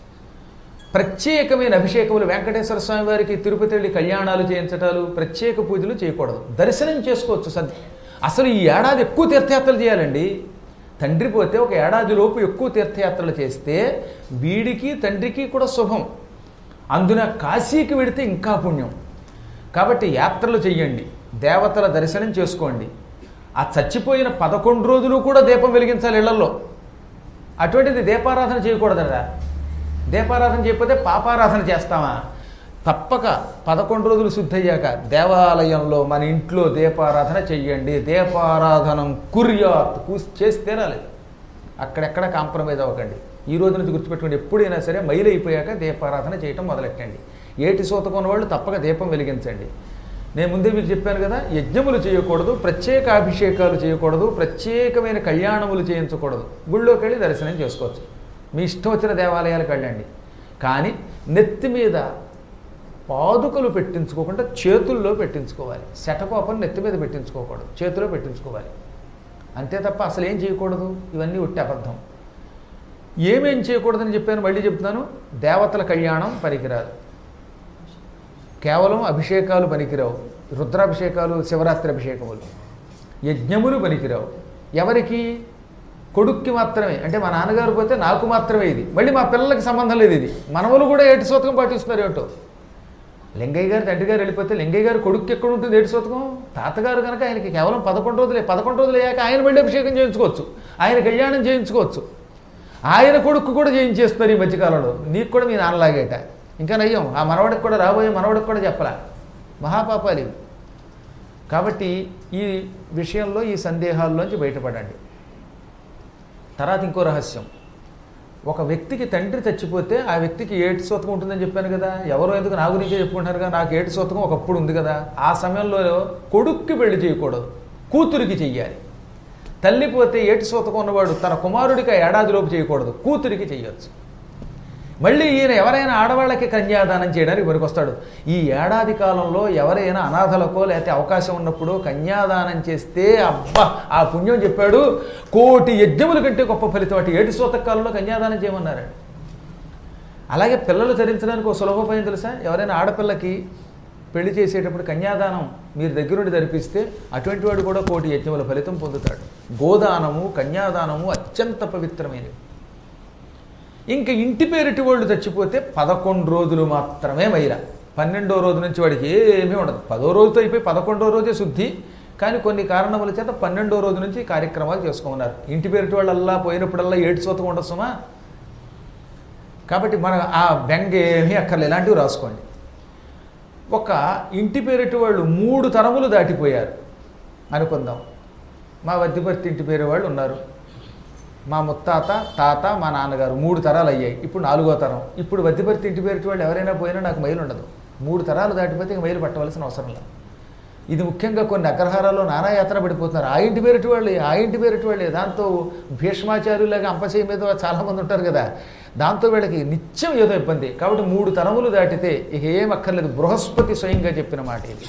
Speaker 1: ప్రత్యేకమైన అభిషేకములు, వెంకటేశ్వర స్వామి వారికి తిరుపతి వెళ్ళి కళ్యాణాలు చేయించటాలు, ప్రత్యేక పూజలు చేయకూడదు. దర్శనం చేసుకోవచ్చు. అసలు ఈ ఏడాది ఎక్కువ తీర్థయాత్రలు చేయాలండి. తండ్రి పోతే ఒక ఏడాదిలోపు ఎక్కువ తీర్థయాత్రలు చేస్తే వీడికి తండ్రికి కూడా శుభం. అందున కాశీకి వెడితే ఇంకా పుణ్యం. కాబట్టి యాత్రలు చెయ్యండి, దేవతల దర్శనం చేసుకోండి. ఆ చచ్చిపోయిన 11 రోజులు కూడా దీపం వెలిగించాలి ఇళ్లలో. అటువంటిది దీపారాధన చేయకూడదరా. దీపారాధన చేయకపోతే పాపారాధన చేస్తామా? తప్పక 11 రోజులు శుద్ధయ్యాక దేవాలయంలో మన ఇంట్లో దీపారాధన చెయ్యండి. దీపారాధనం కుర్యాత్, చేసి తీరాలి. అక్కడెక్కడ కాంప్రమైజ్ అవ్వకండి. ఈ రోజు నుంచి గుర్తుపెట్టుకోండి, ఎప్పుడైనా సరే మైలు అయిపోయాక దీపారాధన చేయటం మొదలెట్టండి. ఏటి సూతకం ఉన్నవాళ్ళు తప్పక దీపం వెలిగించండి. నేను ముందే మీకు చెప్పాను కదా, యజ్ఞములు చేయకూడదు, ప్రత్యేక అభిషేకాలు చేయకూడదు, ప్రత్యేకమైన కళ్యాణములు చేయించకూడదు. గుళ్ళోకి వెళ్ళి దర్శనం చేసుకోవచ్చు, మీ ఇష్టం వచ్చిన దేవాలయాలకు వెళ్ళండి. కానీ నెత్తి మీద పాదుకలు పెట్టించుకోకుండా చేతుల్లో పెట్టించుకోవాలి. శటకోపం నెత్తి మీద పెట్టించుకోకూడదు, చేతిలో పెట్టించుకోవాలి. అంతే తప్ప అసలు ఏం చేయకూడదు. ఇవన్నీ ఉట్టి అబద్ధం. ఏమేం చేయకూడదని చెప్పాను, మళ్ళీ చెప్తున్నాను. దేవతల కళ్యాణం పనికిరాదు, కేవలం అభిషేకాలు పనికిరావు, రుద్రాభిషేకాలు, శివరాత్రి అభిషేకములు. యజ్ఞములు పనికిరావు. ఎవరికి? కొడుక్కి మాత్రమే. అంటే మా నాన్నగారు పోతే నాకు మాత్రమే ఇది, మళ్ళీ మా పిల్లలకి సంబంధం లేదు. ఇది మనవలు కూడా ఏటి సూతకం పాటిస్తున్నారు. ఏమిటో లింగయ్య గారు తండ్రి గారు వెళ్ళిపోతే లింగయ్య గారు కొడుక్కి ఎక్కడ ఉంటుంది ఏటి సూతకం? తాతగారు కనుక ఆయనకి కేవలం 11 రోజులే. 11 రోజులు అయ్యాక ఆయన మళ్ళీ అభిషేకం చేయించుకోవచ్చు, ఆయన కళ్యాణం చేయించుకోవచ్చు. ఆయన కొడుకు కూడా చేయించేస్తున్నారు ఈ మధ్యకాలంలో. నీకు కూడా మీ నాన్నలాగేట. ఇంకా నయ్యం, ఆ మనవడికి కూడా, రాబోయే మనవడికి కూడా చెప్పలా. మహాపాపాలు ఇవి. కాబట్టి ఈ విషయంలో ఈ సందేహాల్లోంచి బయటపడండి. తర్వాత ఇంకో రహస్యం. ఒక వ్యక్తికి తండ్రి చచ్చిపోతే ఆ వ్యక్తికి ఏటి సూతకం ఉంటుందని చెప్పాను కదా. ఎవరో ఎందుకు నా గురించే చెప్పుకుంటారు కదా. నాకు ఏటి సూతకం ఒకప్పుడు ఉంది కదా. ఆ సమయంలో కొడుక్కి పెళ్లి చేయకూడదు, కూతురికి చెయ్యాలి. తల్లి పోతే ఏటి సూతకం ఉన్నవాడు తన కుమారుడికి ఏడాదిలోపు చేయకూడదు, కూతురికి చెయ్యొచ్చు. మళ్ళీ ఈయన ఎవరైనా ఆడవాళ్ళకి కన్యాదానం చేయడానికి పనికొస్తాడు. ఈ ఏడాది కాలంలో ఎవరైనా అనాథలకో లేకపోతే అవకాశం ఉన్నప్పుడు కన్యాదానం చేస్తే అబ్బా ఆ పుణ్యం చెప్పాడు, 1,000,000 యజ్ఞముల కంటే గొప్ప ఫలితం. అటు ఏటి సూతకాలంలో కన్యాదానం చేయమన్నారండి. అలాగే పిల్లలు ధరించడానికి ఒక సులభోపాయం తెలుసా? ఎవరైనా ఆడపిల్లకి పెళ్లి చేసేటప్పుడు కన్యాదానం మీరు దగ్గరుండి ధరిపిస్తే అటువంటి వాడు కూడా 1,000,000 యజ్ఞముల ఫలితం పొందుతాడు. గోదానము, కన్యాదానము అత్యంత పవిత్రమైనవి. ఇంకా ఇంటి పేరిటి వాళ్ళు చచ్చిపోతే 11 రోజులు మాత్రమే మైరా. 12వ రోజు నుంచి వాడికి ఏమీ ఉండదు. 10వ రోజుతో అయిపోయి 11వ రోజే శుద్ధి. కానీ కొన్ని కారణముల చేత 12వ రోజు నుంచి కార్యక్రమాలు చేసుకోమన్నారు. ఇంటి పేరిటి వాళ్ళల్లా పోయినప్పుడల్లా ఏటి సూతకం ఉండొచ్చుమా. కాబట్టి మన ఆ బెంగ ఏమీ అక్కర్లే, ఇలాంటివి రాసుకోండి. ఒక ఇంటి పేరిటి వాళ్ళు 3 తరములు దాటిపోయారు అనుకుందాం. మా వద్దిపర్తి ఇంటి పేరు వాళ్ళు ఉన్నారు, మా ముత్తాత, తాత, మా నాన్నగారు 3 తరాలు అయ్యాయి. ఇప్పుడు 4వ తరం. ఇప్పుడు వద్దిపర్తి ఇంటి పేరిటి వాళ్ళు ఎవరైనా పోయినా నాకు మైలు ఉండదు. 3 తరాలు దాటిపోతే ఇంక మైలు పట్టవలసిన అవసరం లేదు. ఇది ముఖ్యంగా కొన్ని అగ్రహారాల్లో నానాయాత్ర పడిపోతున్నారు. ఆ ఇంటి పేరిటి వాళ్ళే దాంతో భీష్మాచార్యులాగా అంపశయ్య మీద చాలామంది ఉంటారు కదా, దాంతో వీళ్ళకి నిత్యం ఏదో ఇబ్బంది. కాబట్టి 3 తరములు దాటితే ఇక ఏం అక్కర్లేదు. బృహస్పతి స్వయంగా చెప్పిన మాట ఇది.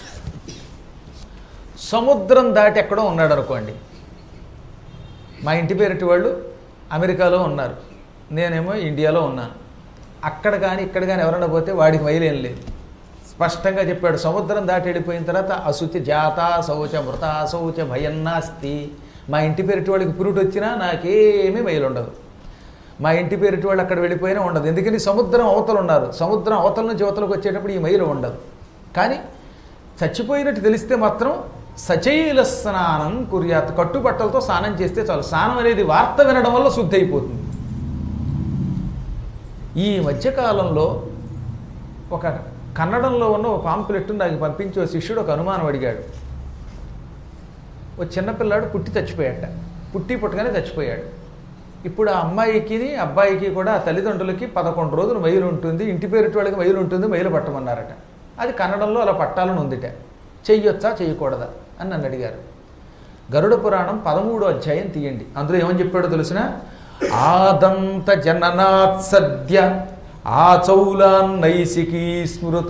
Speaker 1: సముద్రం దాటి ఎక్కడో ఉన్నాడు అనుకోండి. మా ఇంటి పేరిటి వాళ్ళు అమెరికాలో ఉన్నారు, నేనేమో ఇండియాలో ఉన్నాను. అక్కడ కానీ ఇక్కడ కానీ ఎవరైనా పోతే వాడికి మైలేం లేదు. స్పష్టంగా చెప్పాడు. సముద్రం దాటి వెళ్ళిపోయిన తర్వాత అశుచి జాత శౌచ మృత శౌచ భయన్నాస్తి. మా ఇంటి పేరిటి వాళ్ళకి పురుటు వచ్చినా నాకేమీ మైలు ఉండదు. మా ఇంటి పేరిటి వాళ్ళు అక్కడ వెళ్ళిపోయినా ఉండదు. ఎందుకని సముద్రం అవతలు ఉన్నారు. సముద్రం అవతల నుంచి అవతలకు వచ్చేటప్పుడు ఈ మైలు ఉండదు. కానీ చచ్చిపోయినట్టు తెలిస్తే మాత్రం సచైల స్నానం కుర్యాత్, కట్టుబట్టలతో స్నానం చేస్తే చాలు. స్నానం అనేది వార్త వినడం వల్ల శుద్ధి అయిపోతుంది. ఈ మధ్యకాలంలో ఒక కన్నడంలో ఉన్న ఒక పాంప్లెట్ నాకు పంపించి ఒక శిష్యుడు ఒక అనుమానం అడిగాడు. ఓ చిన్నపిల్లాడు పుట్టి చచ్చిపోయాట. పుట్టగానే చచ్చిపోయాడు. ఇప్పుడు ఆ అమ్మాయికి అబ్బాయికి కూడా తల్లిదండ్రులకి 11 రోజులు మైలు ఉంటుంది, ఇంటి పేరిటి వాళ్ళకి మైలు ఉంటుంది, మైలు పట్టమన్నారట. అది కన్నడంలో అలా పట్టాలని ఉందిట. చెయ్యొచ్చా చెయ్యకూడదా అని నన్ను అడిగారు. గరుడ పురాణం 13వ అధ్యాయం తీయండి. అందులో ఏమని చెప్పాడో తెలిసిన, ఆదంత జననాత్ సద్య ఆచౌలాన్నైసికీ స్మృత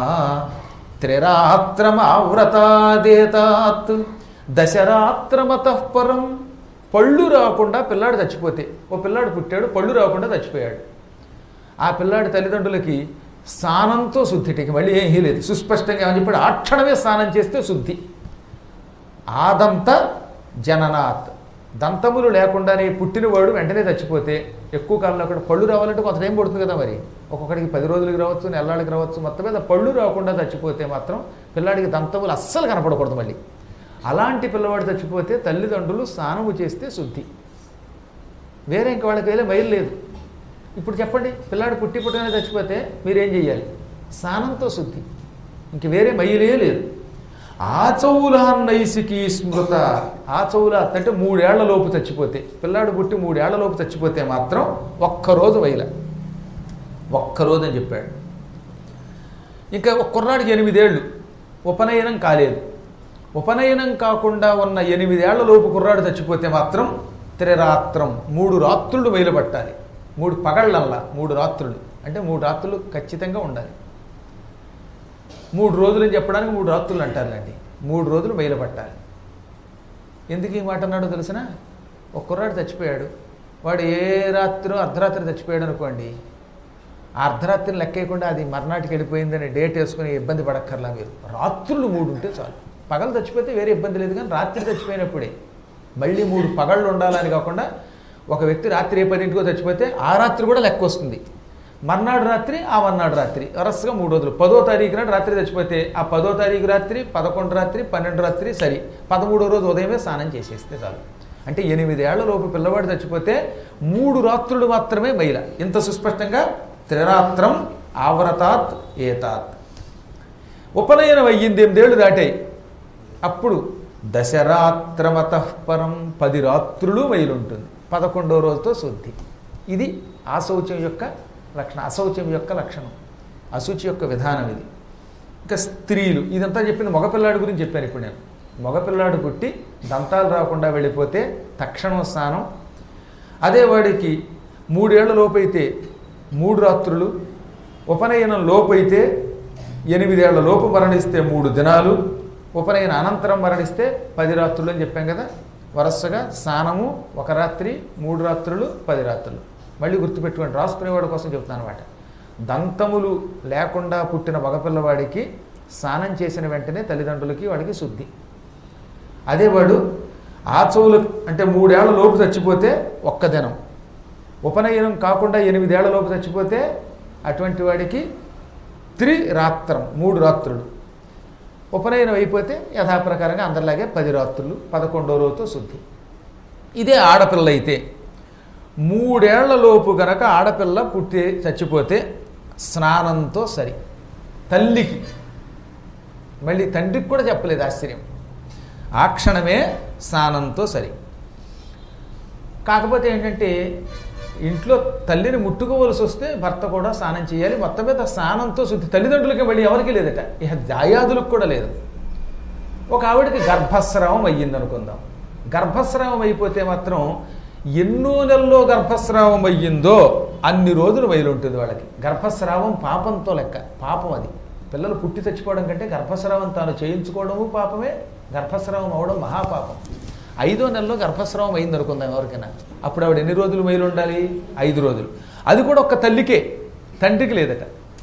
Speaker 1: త్రిరాత్రమావ్రతాదేతాత్ దశరాత్రమతః పరం. పళ్ళు రాకుండా పిల్లాడు చచ్చిపోతే, ఓ పిల్లాడు పుట్టాడు, పళ్ళు రాకుండా చచ్చిపోయాడు. ఆ పిల్లాడి తల్లిదండ్రులకి స్నానంతో శుద్ధిటికి మళ్ళీ ఏమీ లేదు. సుస్పష్టంగా ఏమని చెప్పాడు, ఆ క్షణమే స్నానం చేస్తే శుద్ధి. ఆదంత జననాత్, దంతములు లేకుండానే పుట్టినవాడు వెంటనే చచ్చిపోతే, ఎక్కువ కాలంలో అక్కడ పళ్ళు రావాలంటే కొంత టైం పడుతుంది కదా. మరి ఒక్కొక్కడికి 10 రోజులకి రావచ్చు, నెలలాడికి రావచ్చు. మొత్తం మీద పళ్ళు రాకుండా చచ్చిపోతే మాత్రం పిల్లాడికి దంతములు అస్సలు కనపడకూడదు. మళ్ళీ అలాంటి పిల్లవాడు చచ్చిపోతే తల్లిదండ్రులు స్నానము చేస్తే శుద్ధి. వేరే ఇంక వాళ్ళకి వేరే మైలు లేదు. ఇప్పుడు చెప్పండి, పిల్లాడు పుట్టగానే చచ్చిపోతే మీరేం చెయ్యాలి? స్నానంతో శుద్ధి, ఇంక వేరే మైలే లేదు. ఆచౌలాన్నైసికీ స్మృత. ఆచౌలాత్ అంటే 3 ఏళ్ల లోపు చచ్చిపోతే, పిల్లాడు పుట్టి 3 ఏళ్ల లోపు చచ్చిపోతే మాత్రం ఒక్కరోజు మైల, ఒక్కరోజు అని చెప్పాడు. ఇంకా ఒక కుర్రాడికి 8 ఏళ్ళు, ఉపనయనం కాలేదు. ఉపనయనం కాకుండా ఉన్న 8 ఏళ్ల లోపు కుర్రాడు చచ్చిపోతే మాత్రం త్రిరాత్రం, 3 రాత్రులు మైలు పట్టాలి. 3 పగళ్ళల్లా 3 రాత్రులు అంటే 3 రాత్రులు ఖచ్చితంగా ఉండాలి. 3 రోజులని చెప్పడానికి 3 రాత్రులు అంటారులేండి. 3 రోజులు మైలు పట్టాలి. ఎందుకు ఈ మాట అన్నాడో తెలిసిన, ఒక కుర్రాడు చచ్చిపోయాడు. వాడు ఏ రాత్రో అర్ధరాత్రి చచ్చిపోయాడు అనుకోండి, ఆ అర్ధరాత్రిని లెక్కేయకుండా అది మర్నాటికి వెళ్ళిపోయిందని డేట్ వేసుకుని ఇబ్బంది పడక్కర్లా. మీరు రాత్రులు 3 ఉంటే చాలు. పగలు చచ్చిపోతే వేరే ఇబ్బంది లేదు, కానీ రాత్రి చచ్చిపోయినప్పుడే మళ్ళీ 3 పగళ్ళు ఉండాలని కాకుండా, ఒక వ్యక్తి రాత్రి ఏ 10ంటికో చచ్చిపోతే ఆ రాత్రి కూడా లెక్క వస్తుంది. మర్నాడు రాత్రి, ఆ మర్నాడు రాత్రి, వరుసగా 3 రోజులు. 10వ తారీఖు నాడు రాత్రి చచ్చిపోతే ఆ 10వ తారీఖు రాత్రి, 11 రాత్రి, 12 రాత్రి సరి, 13వ రోజు ఉదయమే స్నానం చేసేస్తే చాలు. అంటే 8 ఏళ్ల లోపు పిల్లవాడు చచ్చిపోతే 3 రాత్రులు మాత్రమే మైల. ఇంత సుస్పష్టంగా త్రిరాత్రం ఆవ్రతాత్ ఏతాత్. ఉపనయనం అయ్యింది, 8 ఏళ్ళు దాటాయి. అప్పుడు దశరాత్రమతః పరం, 10 రాత్రులు మైలు ఉంటుంది. 11వ రోజుతో శుద్ధి. ఇది ఆశౌచం యొక్క లక్షణం, అశౌచం యొక్క లక్షణం, అశుచి యొక్క విధానం ఇది. ఇంకా స్త్రీలు, ఇదంతా చెప్పింది మగపిల్లాడి గురించి చెప్పాను. ఇప్పుడు నేను మగపిల్లాడు పుట్టి దంతాలు రాకుండా వెళ్ళిపోతే తక్షణం స్నానం. అదే వాడికి 3 ఏళ్ల లోపైతే 3 రాత్రులు, ఉపనయనం లోపైతే 8 ఏళ్ల లోపు మరణిస్తే 3 దినాలు, ఉపనయన అనంతరం మరణిస్తే 10 రాత్రులు అని చెప్పాం కదా. వరుసగా స్నానము 1 రాత్రి, 3 రాత్రులు, 10 రాత్రులు. మళ్ళీ గుర్తుపెట్టుకోండి, రాసుకునేవాడి కోసం చెప్తున్నాను అనమాట. దంతములు లేకుండా పుట్టిన మగపిల్లవాడికి స్నానం చేసిన వెంటనే తల్లిదండ్రులకి వాడికి శుద్ధి. అదే వాడు ఆచౌలు అంటే 3 ఏళ్ల లోపు చచ్చిపోతే 1 దినం, ఉపనయనం కాకుండా 8 ఏళ్ల లోపు చచ్చిపోతే అటువంటి వాడికి త్రిరాత్రం 3 రాత్రులు, ఉపనయనం అయిపోతే యథాప్రకారంగా అందరిలాగే 10 రాత్రులు, 11వ రోజుతో శుద్ధి. ఇదే ఆడపిల్ల అయితే 3 ఏళ్ల లోపు గనక ఆడపిల్ల పుట్టి చచ్చిపోతే స్నానంతో సరి. తల్లికి మళ్ళీ తండ్రికి కూడా చెప్పలేదు. ఆశ్చర్యం. ఆ క్షణమే స్నానంతో సరి. కాకపోతే ఏంటంటే ఇంట్లో తల్లిని ముట్టుకోవలసి వస్తే భర్త కూడా స్నానం చేయాలి. మొత్తం మీద స్నానంతో శుద్ధి. తల్లిదండ్రులకి మళ్ళీ ఎవరికి లేదట, ఇక దాయాదులకు కూడా లేదు. ఒక ఆవిడకి గర్భస్రావం అయ్యింది అనుకుందాం. గర్భస్రావం అయిపోతే మాత్రం ఎన్నో నెలల్లో గర్భస్రావం అయ్యిందో అన్ని రోజులు మైలు ఉంటుంది వాళ్ళకి. గర్భస్రావం పాపంతో లెక్క. పాపం అది. పిల్లలు పుట్టి చచ్చిపోవడం కంటే గర్భస్రావం తాను చేయించుకోవడము పాపమే, గర్భస్రావం అవడం మహాపాపం. 5వ నెలలో గర్భస్రావం అయింది అనుకుందాం ఎవరికైనా. అప్పుడు ఆవిడ ఎన్ని రోజులు మైలు ఉండాలి? 5 రోజులు. అది కూడా ఒక్క తల్లికే, తండ్రికి లేదట.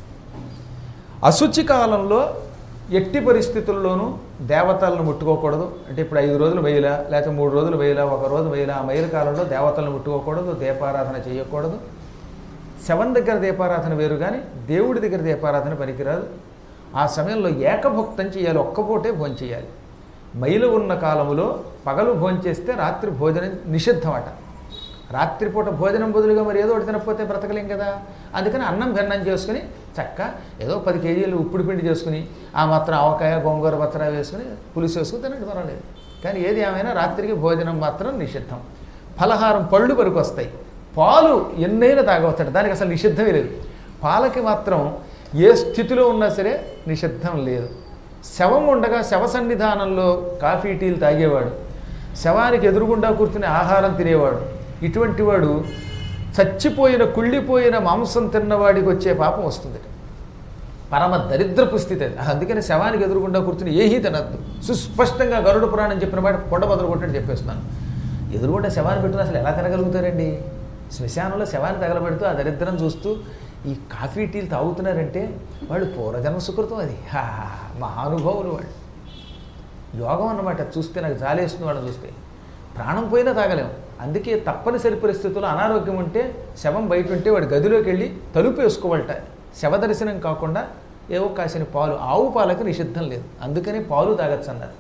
Speaker 1: అశుచి కాలంలో ఎట్టి పరిస్థితుల్లోనూ దేవతలను ముట్టుకోకూడదు. అంటే ఇప్పుడు 5 రోజులు మైల, లేకపోతే 3 రోజులు మైల, 1 రోజు మైల. ఆ మైల కాలంలో దేవతలను ముట్టుకోకూడదు, దీపారాధన చేయకూడదు. శవం దగ్గర దీపారాధన వేరు, కానీ దేవుడి దగ్గర దీపారాధన పనికిరాదు. ఆ సమయంలో ఏకభుక్తం చేయాలి, ఒక్కపూటే భోజనం చేయాలి. మైలు ఉన్న కాలములో పగలు భోంచేస్తే రాత్రి భోజనం నిషిద్ధం అట. రాత్రిపూట భోజనం బదులుగా మరి ఏదో ఒకటి తినకపోతే బ్రతకలేం కదా. అందుకని అన్నం భిన్నం చేసుకుని చక్క ఏదో 10 కేజీలు ఉప్పుడు పిండి చేసుకుని ఆ మాత్రం ఆవకాయ గోంగూర పచ్చడి వేసుకుని పులుసు వేసుకుని తినండి, పర్వాలేదు. కానీ ఏది ఏమైనా రాత్రికి భోజనం మాత్రం నిషిద్ధం. ఫలహారం పళ్ళు వరకు వస్తాయి. పాలు ఎన్నైనా తాగవచ్చట, దానికి అసలు నిషిద్ధమే లేదు. పాలకి మాత్రం ఏ స్థితిలో ఉన్నా సరే నిషిద్ధం లేదు. శవం ఉండగా శవ సన్నిధానంలో కాఫీ టీలు తాగేవాడు, శవానికి ఎదురుగుండా కూర్చుని ఆహారం తినేవాడు, ఇటువంటి వాడు చచ్చిపోయిన కుళ్ళిపోయిన మాంసం తిన్నవాడికి వచ్చే పాపం వస్తుంది. పరమ దరిద్రపు స్థితి అది. అందుకని శవానికి ఎదురుగుండా కూర్చుని ఏహీ తినద్దు. సుస్పష్టంగా గరుడ పురాణం చెప్పిన మాట కొండ బదులు కొట్టని చెప్పేస్తున్నాను. ఎదురుగుండా శవాన్ని పెట్టుకుని అసలు ఎలా తినగలుగుతారండి? శ్మశానంలో శవాన్ని తగలబెడుతూ ఆ దరిద్రం చూస్తూ ఈ కాఫీ టీలు తాగుతున్నారంటే వాళ్ళు పూర్వజన్మ సుకృతం అది. మహానుభావులు వాళ్ళు. యోగం అన్నమాట. చూస్తే నాకు జాలేస్తుంది వాళ్ళని చూస్తే. ప్రాణం పోయినా తాగలేము. అందుకే తప్పనిసరి పరిస్థితుల్లో అనారోగ్యం ఉంటే శవం బయట ఉంటే వాడి గదిలోకి వెళ్ళి తలుపు వేసుకోవాలట. శవ దర్శనం కాకుండా ఏవో కాసిన పాలు, ఆవు పాలకు నిషిద్ధం లేదు. అందుకని పాలు తాగొచ్చు అన్నారు.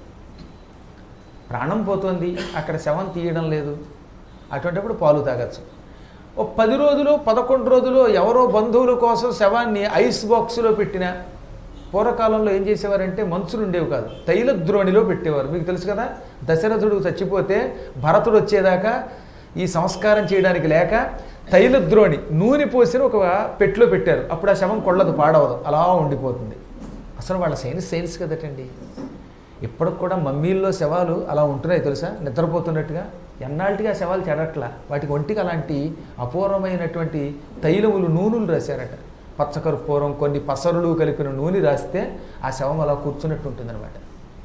Speaker 1: ప్రాణం పోతుంది, అక్కడ శవం తీయడం లేదు, అటువంటిప్పుడు పాలు తాగొచ్చు. ఓ 10 రోజులు 11 రోజులు ఎవరో బంధువుల కోసం శవాన్ని ఐస్ బాక్స్లో పెట్టిన పూర్వకాలంలో ఏం చేసేవారంటే మంచులు ఉండేవి కాదు, తైలద్రోణిలో పెట్టేవారు. మీకు తెలుసు కదా, దశరథుడు చచ్చిపోతే భరతుడు వచ్చేదాకా ఈ సంస్కారం చేయడానికి లేక తైలద్రోణి నూనె పోసిన ఒక పెట్టిలో పెట్టారు. అప్పుడు ఆ శవం కొళ్ళదు, పాడవదు, అలా ఉండిపోతుంది. అసలు వాళ్ళ సైన్స్ కదటండి. ఇప్పటికి కూడా మమ్మీల్లో శవాలు అలా ఉంటున్నాయి తెలుసా, నిద్రపోతున్నట్టుగా. ఎన్నాళ్ళుగా శవాలు చెడట్లా. వాటికి ఒంటికి అలాంటి అపూర్వమైనటువంటి తైలములు, నూనెలు రాశారట. పచ్చకర్పూరం, కొన్ని పసరులు కలిపిన నూనె రాస్తే ఆ శవం అలా కూర్చున్నట్టు ఉంటుందన్నమాట.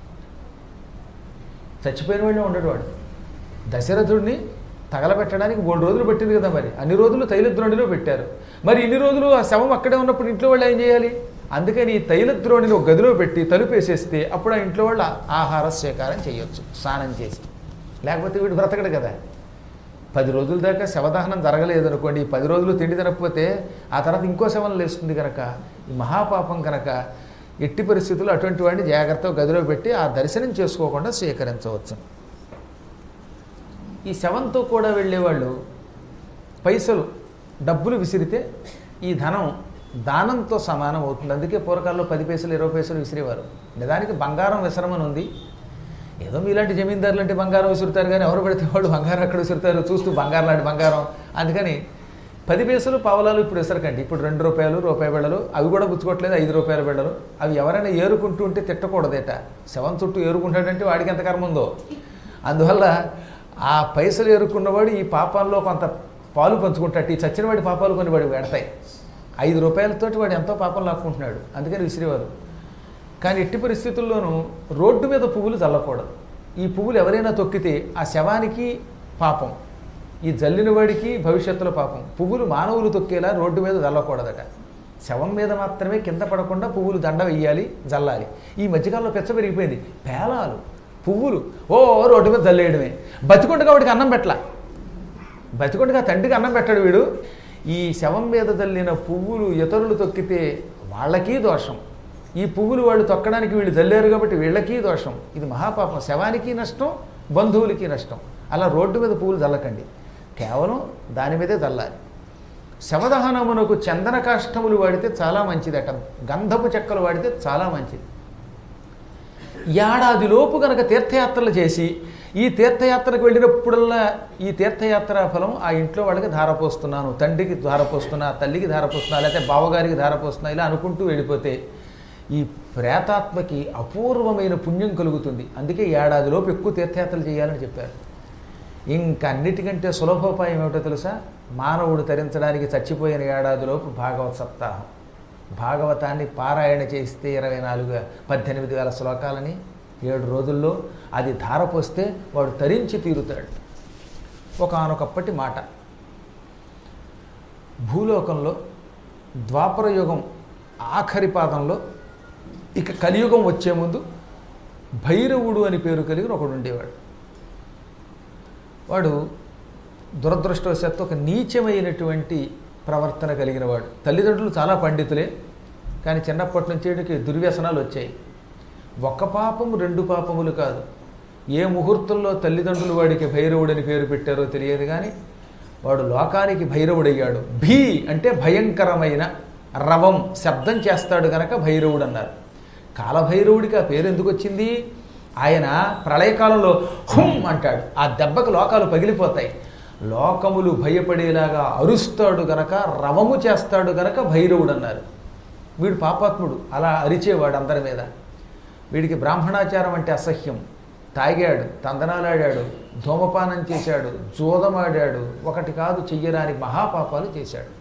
Speaker 1: చచ్చిపోయిన వాడినే ఉండడు వాడు. దశరథుడిని తగలబెట్టడానికి 3 రోజులు పెట్టింది కదా, మరి అన్ని రోజులు తైలద్రోణిలో పెట్టారు. మరి ఇన్ని రోజులు ఆ శవం అక్కడే ఉన్నప్పుడు ఇంట్లో వాళ్ళు ఏం చేయాలి? అందుకని ఈ తైలద్రోణిని ఒక గదిలో పెట్టి తలుపు వేసేస్తే అప్పుడు ఆ ఇంట్లో వాళ్ళు ఆహార స్వీకారం చేయొచ్చు స్నానం చేసి. లేకపోతే వీడు బ్రతకడు కదా. 10 రోజుల దాకా శవదహనం జరగలేదు అనుకోండి, 10 రోజులు తిండి తినకపోతే ఆ తర్వాత ఇంకో శవం లేస్తుంది కనుక ఈ మహాపాపం కనుక ఎట్టి పరిస్థితుల్లో అటువంటి వాడిని జాగ్రత్తగా గదిలో పెట్టి ఆ దర్శనం చేసుకోకుండా స్వీకరించవచ్చు. ఈ శవంతో కూడా వెళ్ళేవాళ్ళు పైసలు, డబ్బులు విసిరితే ఈ ధనం దానంతో సమానం అవుతుంది. అందుకే పూర్వకాలంలో 10 పైసలు 20 పైసలు విసిరేవారు. నిజానికి బంగారం విసరమని ఉంది. ఏదో మీలాంటి జమీందారులు అంటే బంగారం విసురుతారు, కానీ ఎవరు పెడితే వాళ్ళు బంగారం అక్కడ విసురుతారు, చూస్తూ బంగారం లాంటి బంగారం. అందుకని 10 పైసలు పావలాలు ఇప్పుడు విసరకండి. ఇప్పుడు 2 రూపాయలు, రూపాయి బిళ్ళలు, అవి కూడా పుచ్చుకోవట్లేదు. 5 రూపాయల బిళ్ళలు, అవి ఎవరైనా ఏరుకుంటూ ఉంటే తిట్టకూడదేట. శవం చుట్టూ ఏరుకుంటాడంటే వాడికి ఎంత కర్మ ఉందో. అందువల్ల ఆ పైసలు ఏరుకున్నవాడు ఈ పాపాల్లో కొంత పాలు పంచుకుంటాడు. ఈ చచ్చిన వాడి పాపాలు కొన్ని వాడు పెడతాయి. 5 రూపాయలతోటి వాడు ఎంతో పాపం లాక్కుంటున్నాడు. అందుకని విసిరేవారు. కానీ ఎట్టి పరిస్థితుల్లోనూ రోడ్డు మీద పువ్వులు చల్లకూడదు. ఈ పువ్వులు ఎవరైనా తొక్కితే ఆ శవానికి పాపం, ఈ జల్లిన వాడికి భవిష్యత్తులో పాపం. పువ్వులు మానవులు తొక్కేలా రోడ్డు మీద చల్లకూడదట. శవం మీద మాత్రమే కింద పడకుండా పువ్వులు దండ వెయ్యాలి, జల్లాలి. ఈ మధ్యకాలంలో పెచ్చ పెరిగిపోయింది. పేలాలు, పువ్వులు రోడ్డు మీద జల్లేయడమే. బతికొండగా వాడికి అన్నం పెట్టలా. బతికొండగా తండ్రికి అన్నం పెట్టాడు వీడు. ఈ శవం మీద జల్లిన పువ్వులు ఇతరులు తొక్కితే వాళ్ళకీ దోషం. ఈ పువ్వులు వాళ్ళు తొక్కడానికి వీళ్ళు జల్లారు కాబట్టి వీళ్ళకీ దోషం. ఇది మహాపాపం. శవానికి నష్టం, బంధువులకి నష్టం. అలా రోడ్డు మీద పువ్వులు జల్లకండి. కేవలం దాని మీదే జల్లాలి. శవదహనమునకు చందన కాష్టములు వాడితే చాలా మంచిదట. గంధపు చెక్కలు వాడితే చాలా మంచిది. ఏడాదిలోపు గనక తీర్థయాత్రలు చేసి ఈ తీర్థయాత్రకు వెళ్ళినప్పుడల్లా ఈ తీర్థయాత్ర ఫలం ఆ ఇంట్లో వాళ్ళకి ధారపోస్తున్నాను, తండ్రికి ధారపోస్తున్నా, తల్లికి ధారపోస్తున్నా, లేకపోతే బావగారికి ధారపోస్తున్నా, ఇలా అనుకుంటూ వెళ్ళిపోతే ఈ ప్రేతాత్మకి అపూర్వమైన పుణ్యం కలుగుతుంది. అందుకే ఏడాదిలోపు ఎక్కువ తీర్థయాత్రలు చేయాలని చెప్పారు. ఇంకన్నిటికంటే సులభోపాయం ఏమిటో తెలుసా? మానవుడు తరించడానికి చచ్చిపోయిన ఏడాదిలోపు భాగవత సప్తాహం. భాగవతాన్ని పారాయణ చేస్తే 18,000 శ్లోకాలని 7 రోజుల్లో అది ధారపోస్తే వాడు తరించి తీరుతాడు. ఒకానొకప్పటి మాట, భూలోకంలో ద్వాపర యుగం ఆఖరి పాదంలో ఇక కలియుగం వచ్చే ముందు భైరవుడు అని పేరు కలిగిన ఒకడు ఉండేవాడు. వాడు దురదృష్టవశాత్తు ఒక నీచమైనటువంటి ప్రవర్తన కలిగిన వాడు. తల్లిదండ్రులు చాలా పండితులే, కానీ చిన్నప్పటి నుంచి వీడికి దుర్వ్యసనాలు వచ్చాయి. ఒక్క పాపము 2 పాపములు కాదు. ఏ ముహూర్తంలో తల్లిదండ్రులు వాడికి భైరవుడని పేరు పెట్టారో తెలియదు, కానీ వాడు లోకానికి భైరవుడయ్యాడు. భీ అంటే భయంకరమైన, రవం శబ్దం చేస్తాడు గనక భైరవుడు అన్నారు. కాలభైరవుడికి ఆ పేరు ఎందుకు వచ్చింది? ఆయన ప్రళయకాలంలో హుం అంటాడు, ఆ దెబ్బకు లోకాలు పగిలిపోతాయి. లోకములు భయపడేలాగా అరుస్తాడు గనక, రవము చేస్తాడు గనక భైరవుడు అన్నారు. వీడు పాపాత్ముడు, అలా అరిచేవాడు అందరి మీద. వీడికి బ్రాహ్మణాచారం అంటే అసహ్యం. తాగాడు, తందనాలాడాడు, ధూమపానం చేశాడు, జూదమాడాడు, ఒకటి కాదు చెయ్యరాని మహాపాపాలు చేశాడు.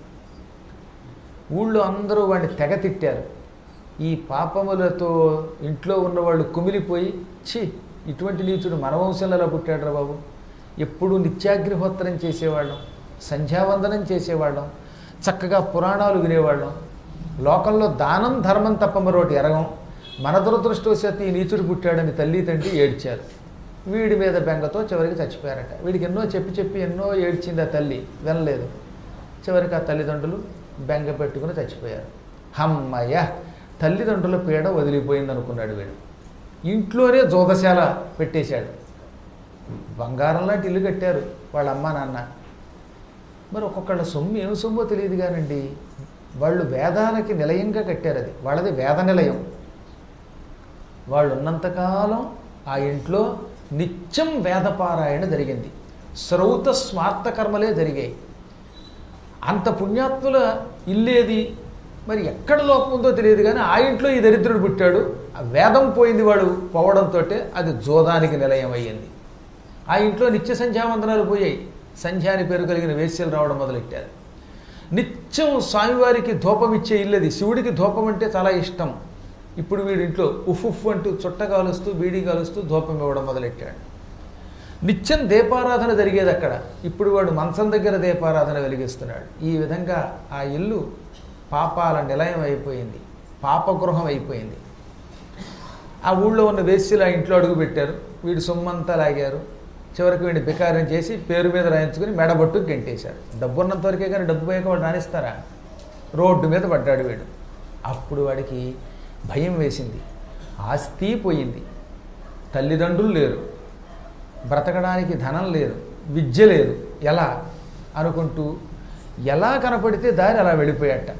Speaker 1: ఊళ్ళో అందరూ వాడిని తెగ తిట్టారు. ఈ పాపములతో ఇంట్లో ఉన్నవాళ్ళు కుమిలిపోయి, ఛీ ఇటువంటి నీచుడు మన వంశంలో పుట్టాడురా బాబు, ఎప్పుడూ నిత్యాగ్నిహోత్రం చేసేవాళ్ళం, సంధ్యావందనం చేసేవాళ్ళం, చక్కగా పురాణాలు వినేవాళ్ళం, లోకంలో దానం ధర్మం తప్ప మరొకటి ఎరగం, మన దురదృష్టవశాత్తు ఈ నీచుడు పుట్టాడని తల్లి తండ్రి ఏడ్చారు. వీడి మీద బెంగతో చివరికి చచ్చిపోయారట. వీడికి ఎన్నో చెప్పి ఎన్నో ఏడ్చింది ఆ తల్లి, వినలేదు. చివరికి ఆ తల్లిదండ్రులు బెంగ పెట్టుకుని చచ్చిపోయారు. హమ్మయ్య, తల్లిదండ్రుల పీడ వదిలిపోయింది అనుకున్నాడు వీడు. ఇంట్లోనే జోదశాల పెట్టేశాడు. బంగారం లాంటి ఇల్లు కట్టారు వాళ్ళ అమ్మ నాన్న. మరి ఒక్కొక్కళ్ళ సొమ్ము ఏమి సొమ్మో తెలియదు కానండి, వాళ్ళు వేదాలకి నిలయంగా కట్టారు. అది వాళ్ళది వేద నిలయం. వాళ్ళు ఉన్నంతకాలం ఆ ఇంట్లో నిత్యం వేదపారాయణ జరిగింది, శ్రౌత స్మార్త కర్మలే జరిగాయి. అంత పుణ్యాత్ముల ఇల్లేది మరి ఎక్కడ లోపం ఉందో తెలియదు, కానీ ఆ ఇంట్లో ఈ దరిద్రుడు పుట్టాడు. ఆ వేదం పోయింది వాడు పోవడంతో అది జోదానికి నిలయం అయ్యింది. ఆ ఇంట్లో నిత్య సంధ్యావందనాలు పోయాయి. సంధ్య అని పేరు కలిగిన వేశ్యలు రావడం మొదలెట్టారు. నిత్యం స్వామివారికి ధూపం ఇచ్చే ఇల్లది. శివుడికి ధూపం అంటే చాలా ఇష్టం. ఇప్పుడు వీడింట్లో ఉఫ్ అంటూ చుట్ట కాలుస్తూ బీడీ కాలుస్తూ ధూపం ఇవ్వడం మొదలెట్టాడు. నిత్యం దీపారాధన జరిగేది అక్కడ. ఇప్పుడు వాడు మంచం దగ్గర దీపారాధన వెలిగిస్తున్నాడు. ఈ విధంగా ఆ ఇల్లు పాపాల నిలయం అయిపోయింది, పాపగృహం అయిపోయింది. ఆ ఊళ్ళో ఉన్న వేశ్యలు ఆ ఇంట్లో అడుగు పెట్టారు. వీడు సొమ్మంతా లాగారు. చివరికి వీడిని బికారం చేసి పేరు మీద రాయించుకుని మెడబొట్టు గెంటేశారు. డబ్బు ఉన్నంత వరకే, కానీ డబ్బు పోయాక వాడు రాణిస్తారా? రోడ్డు మీద పడ్డాడు వీడు. అప్పుడు వాడికి భయం వేసింది. ఆస్తి పోయింది, తల్లిదండ్రులు లేరు, బ్రతకడానికి ధనం లేదు, విద్య లేదు, ఎలా అనుకుంటూ ఎలా కనపడితే దారి అలా వెళ్ళిపోయాట.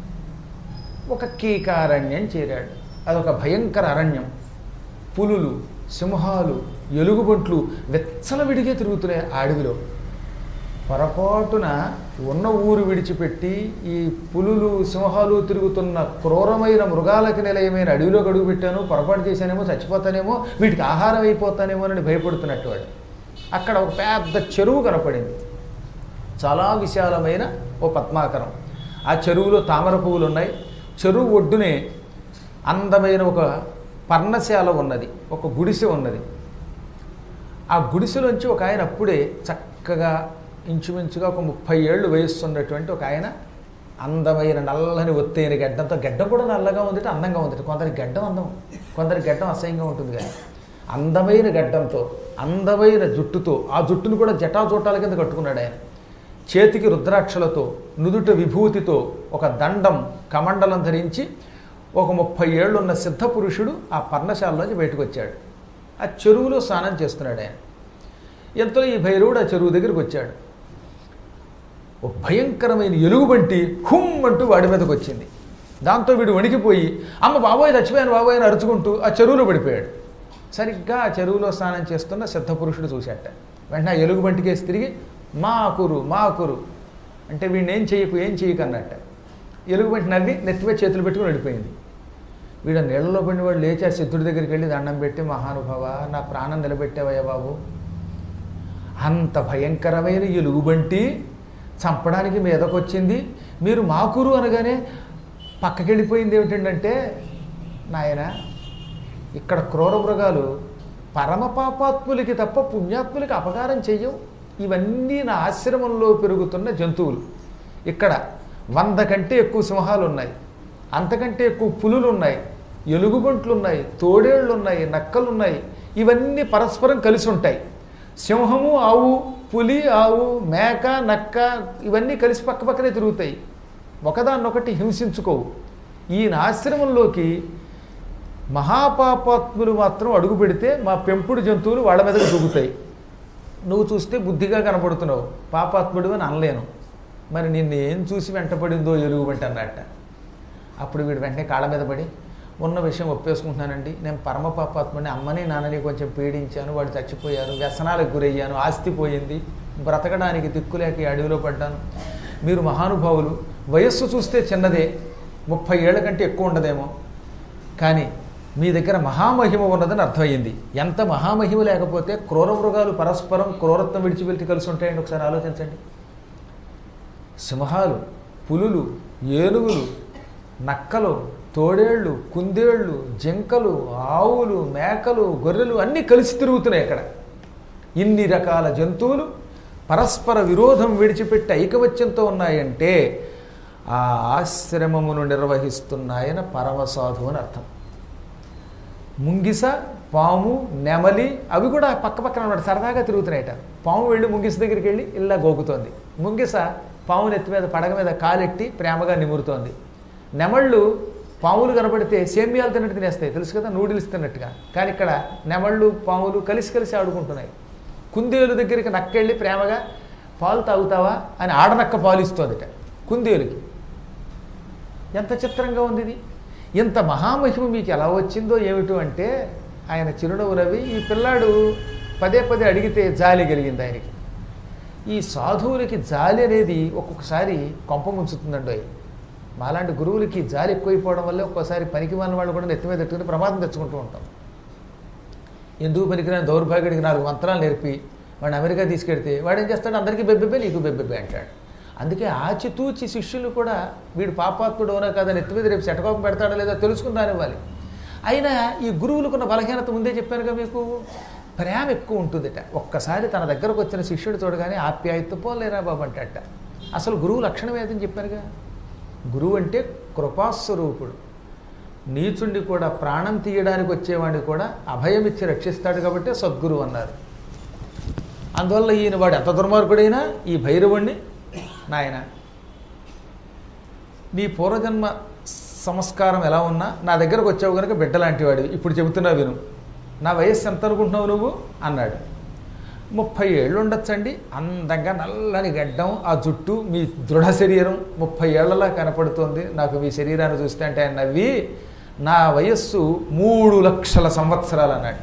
Speaker 1: ఒక కీకారణ్యం చేరాడు. అదొక భయంకర అరణ్యం. పులులు, సింహాలు, ఎలుగుబంట్లు వెచ్చలవిడిగే తిరుగుతున్నాయి ఆ అడవిలో. పొరపాటున ఉన్న ఊరు విడిచిపెట్టి ఈ పులులు, సింహాలు తిరుగుతున్న క్రూరమైన మృగాలకి నిలయమైన అడవిలోకి అడుగు పెట్టాను, పొరపాటు చేశానేమో, చచ్చిపోతానేమో, వీటికి ఆహారం అయిపోతానేమో అని భయపడుతున్నట్టు వాడు. అక్కడ ఒక పెద్ద చెరువు కనపడింది. చాలా విశాలమైన ఓ పద్మాకరం. ఆ చెరువులో తామర పువ్వులు ఉన్నాయి. చెరువు ఒడ్డునే అందమైన ఒక పర్ణశాల ఉన్నది, ఒక గుడిసె ఉన్నది. ఆ గుడిసెలోంచి ఒక ఆయన అప్పుడే చక్కగా ఇంచుమించుగా ఒక 30 ఏళ్ళు వయస్సున్నటువంటి ఒక ఆయన, అందమైన నల్లని ఒత్తైన గడ్డంతో, గడ్డం కూడా నల్లగా ఉందిట, అందంగా ఉందిట. కొందరి గడ్డం అందం, కొందరి గడ్డం అసహ్యంగా ఉంటుంది. కానీ అందమైన గడ్డంతో, అందమైన జుట్టుతో, ఆ జుట్టును కూడా జటాజోటాల కింద కట్టుకున్నాడు ఆయన. చేతికి రుద్రాక్షలతో, నుదుట విభూతితో, ఒక దండం కమండలం ధరించి ఒక 30 ఏళ్ళున్న సిద్ధ పురుషుడు ఆ పర్ణశాలలోంచి బయటకు వచ్చాడు. ఆ చెరువులో స్నానం చేస్తున్నాడు ఆయన. ఎంతో ఈ భైరవుడు ఆ చెరువు దగ్గరికి వచ్చాడు. ఒక భయంకరమైన ఎలుగుబంటి హుమ్ అంటూ వాడి మీదకి వచ్చింది. దాంతో వీడు వణికిపోయి, అమ్మ బాబోయ్ చచ్చిపోయాను బాబోయ్ అని అరుచుకుంటూ ఆ చెరువులో పడిపోయాడు. సరిగ్గా ఆ చెరువులో స్నానం చేస్తున్న సిద్ధపురుషుడు చూశాట. వెంటనే ఆ ఎలుగుబంటికేసి తిరిగి మాకురు అంటే వీడిని ఏం చేయకు అన్నట్ట. ఎలుగుబంటి నవ్వి నెత్తిపై చేతులు పెట్టుకుని వెళ్ళిపోయింది. వీడు నీళ్ళలో పడిన వాడు లేచి ఆ సిద్ధుడి దగ్గరికి వెళ్ళి దండం పెట్టి, మహానుభావ నా ప్రాణం నిలబెట్టావయ్యా బాబు, అంత భయంకరమైన ఎలుగుబంటి చంపడానికి మీదకొచ్చింది, మీరు మాకురు అనగానే పక్కకెళ్ళిపోయింది ఏమిటంటే, నాయన ఇక్కడ క్రూర మృగాలు పరమ పాపాత్ములకి తప్ప పుణ్యాత్ములకి అపకారం చెయ్యవు. ఇవన్నీ నా ఆశ్రమంలో పెరుగుతున్న జంతువులు. ఇక్కడ 100 కంటే ఎక్కువ సింహాలు ఉన్నాయి, అంతకంటే ఎక్కువ పులులు ఉన్నాయి, ఎలుగుబంట్లు ఉన్నాయి, తోడేళ్ళు ఉన్నాయి, నక్కలు ఉన్నాయి. ఇవన్నీ పరస్పరం కలిసి ఉంటాయి. సింహము ఆవు, పులి ఆవు, మేక నక్క ఇవన్నీ కలిసి పక్కపక్కనే తిరుగుతాయి, ఒకదాన్నొకటి హింసించుకోవు. ఈయన ఆశ్రమంలోకి మహాపాపాత్ములు మాత్రం అడుగు పెడితే మా పెంపుడు జంతువులు వాళ్ళ మీదకి దూకుతాయి. నువ్వు చూస్తే బుద్ధిగా కనపడుతున్నావు, పాపాత్ముడు అని అనలేను, మరి నిన్ను ఏం చూసి వెంటపడిందో ఎలుగుబంటి అన్నట్ట. అప్పుడు వీడు వెంటనే కాళ్ళ మీద పడి, ఉన్న విషయం ఒప్పేసుకుంటున్నానండి, నేను పరమ పాపాత్ముడిని, అమ్మని నాన్నని కొంచెం పీడించాను, వాడు చచ్చిపోయారు, వ్యసనాలకు గురయ్యాను, ఆస్తి పోయింది, బ్రతకడానికి దిక్కులేక అడవిలో పడ్డాను. మీరు మహానుభావులు, వయస్సు చూస్తే చిన్నదే, 30 ఏళ్ల కంటే ఎక్కువ ఉండదేమో, కానీ మీ దగ్గర మహామహిమ ఉన్నదని అర్థమయ్యింది. ఎంత మహామహిమ లేకపోతే క్రూర మృగాలు పరస్పరం క్రూరత్వం విడిచిపెట్టి కలిసి ఉంటాయండి, ఒకసారి ఆలోచించండి. సింహాలు, పులులు, ఏనుగులు, నక్కలు, తోడేళ్ళు, కుందేళ్ళు, జింకలు, ఆవులు, మేకలు, గొర్రెలు అన్నీ కలిసి తిరుగుతున్నాయి అక్కడ. ఇన్ని రకాల జంతువులు పరస్పర విరోధం విడిచిపెట్టి ఐకమత్యంతో ఉన్నాయంటే ఆ ఆశ్రమమును నిర్వహిస్తున్నాయన పరమసాధు అని అర్థం. ముంగిస, పాము, నెమలి అవి కూడా పక్కపక్కన ఉన్నాడు, సరదాగా తిరుగుతున్నాయట. పాము వెళ్ళి ముంగిస దగ్గరికి వెళ్ళి ఇలా గోకుతోంది. ముంగిస పాము నెత్తి మీద పడగ మీద కాలెట్టి ప్రేమగా నిమురుతోంది. నెమళ్ళు పాములు కనపడితే సేమ్యాలు తిన్నట్టు తినేస్తాయి, తెలుసు కదా, నూడిల్స్ తిన్నట్టుగా. కానీ ఇక్కడ నెమళ్ళు పాములు కలిసి ఆడుకుంటున్నాయి. కుందేలు దగ్గరికి నక్కెళ్ళి ప్రేమగా పాలు తాగుతావా అని ఆడనక్క పాలు ఇస్తోందిట కుందేలుకి. ఎంత చిత్రంగా ఉంది ఇది. ఇంత మహామహిమ మీకు ఎలా వచ్చిందో ఏమిటో అంటే ఆయన చిరునవ్వు నవ్వి, ఈ పిల్లాడు పదే అడిగితే జాలి కలిగింది ఆయనకి. ఈ సాధువులకి జాలి అనేది ఒక్కొక్కసారి కొంప ముంచుతుందండి. మాలాంటి గురువులకి జాలి ఎక్కువైపోవడం వల్ల ఒక్కోసారి పనికి మాలిన వాళ్ళు కూడా నెత్తి మీద పెట్టుకుని ప్రమాదం తెచ్చుకుంటూ ఉంటాం. ఎందుకు పనికిరాని దౌర్భాగ్యుడికి 4 మంత్రాలు నేర్పి వాడిని అమెరికా తీసుకెడితే వాడు ఏం చేస్తాడు, అందరికీ బెబ్బెబ్బే నీకు బెబ్బెబ్బే అంటాడు. అందుకే ఆచితూచి శిష్యులు కూడా వీడు పాపాత్ముడు అవునా కదా, నెత్తి మీద రేపు శటకోపం పెడతాడో లేదా తెలుసుకుని రానివ్వాలి. అయినా ఈ గురువులకున్న బలహీనత ముందే చెప్పానుగా మీకు, ప్రేమ ఎక్కువ ఉంటుందిట. ఒక్కసారి తన దగ్గరకు వచ్చిన శిష్యుడు చూడగానే ఆప్యాయత పోలేరా బాబు అంటట. అసలు గురువు లక్షణం ఏదని చెప్పానుగా. గురువు అంటే కృపాస్వరూపుడు. నీచుండి కూడా ప్రాణం తీయడానికి వచ్చేవాడిని కూడా అభయమిచ్చి రక్షిస్తాడు కాబట్టి సద్గురువు అన్నారు. అందువల్ల ఈయన వాడు ఎంత దుర్మార్గుడైనా ఈ భైరవుణ్ణి, నాయన నీ పూర్వజన్మ సంస్కారం ఎలా ఉన్నా నా దగ్గరకు వచ్చావు కనుక బిడ్డలాంటి వాడివి, ఇప్పుడు చెబుతున్నా విను, నా వయస్సు ఎంత అనుకుంటున్నావు నువ్వు అన్నాడు. 30 ఏళ్ళు ఉండొచ్చండి, అందంగా నల్లని గడ్డం, ఆ జుట్టు, మీ దృఢ శరీరం 30 ఏళ్లలా కనపడుతోంది నాకు మీ శరీరాన్ని చూస్తే అంటే ఆయన నవ్వి, నా వయస్సు 3 లక్షల సంవత్సరాలు అన్నట్ట.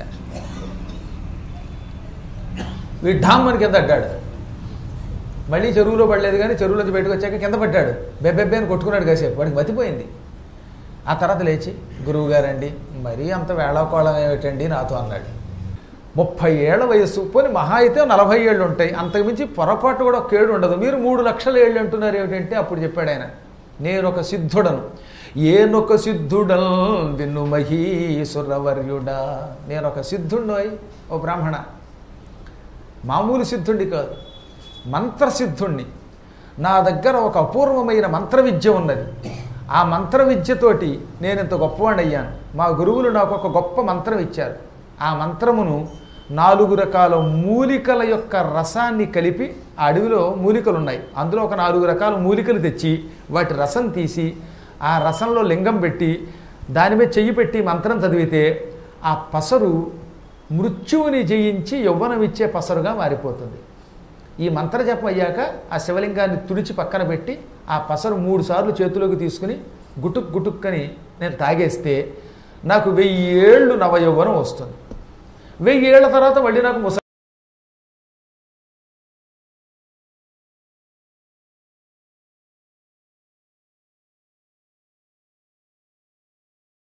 Speaker 1: వీడ్డామ్మని కింద అడ్డాడు. మళ్ళీ చెరువులో పడలేదు, కానీ చెరువులోంచి బయటకు వచ్చాక కింద పడ్డాడు. బెబ్బెబ్బే అని కొట్టుకున్నాడు కాసేపు, వాడికి మతిపోయింది. ఆ తర్వాత లేచి, గురువు గారండి మరీ అంత వేళాకోళం ఏమిటండి నాతో అన్నాడు. 30 ఏళ్ల వయస్సు, పోనీ మహా అయితే 40 ఏళ్ళు ఉంటాయి, అంతకుమించి పొరపాటు కూడా ఒక ఏడు ఉండదు, మీరు 3 లక్షల ఏళ్ళు అంటున్నారు ఏమిటంటే అప్పుడు చెప్పాడు ఆయన, నేనొక సిద్ధుడను, ఏనొక సిద్ధుడల్ విన్ను మహీసురవర్యుడా, నేనొక సిద్ధుండోయ్ ఓ బ్రాహ్మణ, మామూలు సిద్ధుండి కాదు, మంత్రసిద్ధుణ్ణి. నా దగ్గర ఒక అపూర్వమైన మంత్ర విద్య ఉన్నది. ఆ మంత్ర విద్యతోటి నేను ఇంత గొప్పవాడిని అయ్యాను. మా గురువులు నాకు ఒక గొప్ప మంత్రం ఇచ్చారు. ఆ మంత్రమును 4 రకాల మూలికల యొక్క రసాన్ని కలిపి, ఆ అడవిలో మూలికలు ఉన్నాయి, అందులో ఒక 4 రకాల మూలికలు తెచ్చి వాటి రసం తీసి ఆ రసంలో లింగం పెట్టి దాని మీద చెయ్యి పెట్టి మంత్రం చదివితే ఆ పసరు మృత్యువుని జయించి యవ్వనమిచ్చే పసరుగా మారిపోతుంది. ఈ మంత్రజపం అయ్యాక ఆ శివలింగాన్ని తుడిచి పక్కన పెట్టి ఆ పసరు 3 సార్లు చేతిలోకి తీసుకుని గుటుక్కని నేను తాగేస్తే నాకు 1000 ఏళ్ళు నవయౌవనం వస్తుంది. 1000 ఏళ్ల తర్వాత మళ్ళీ నాకు ముసలి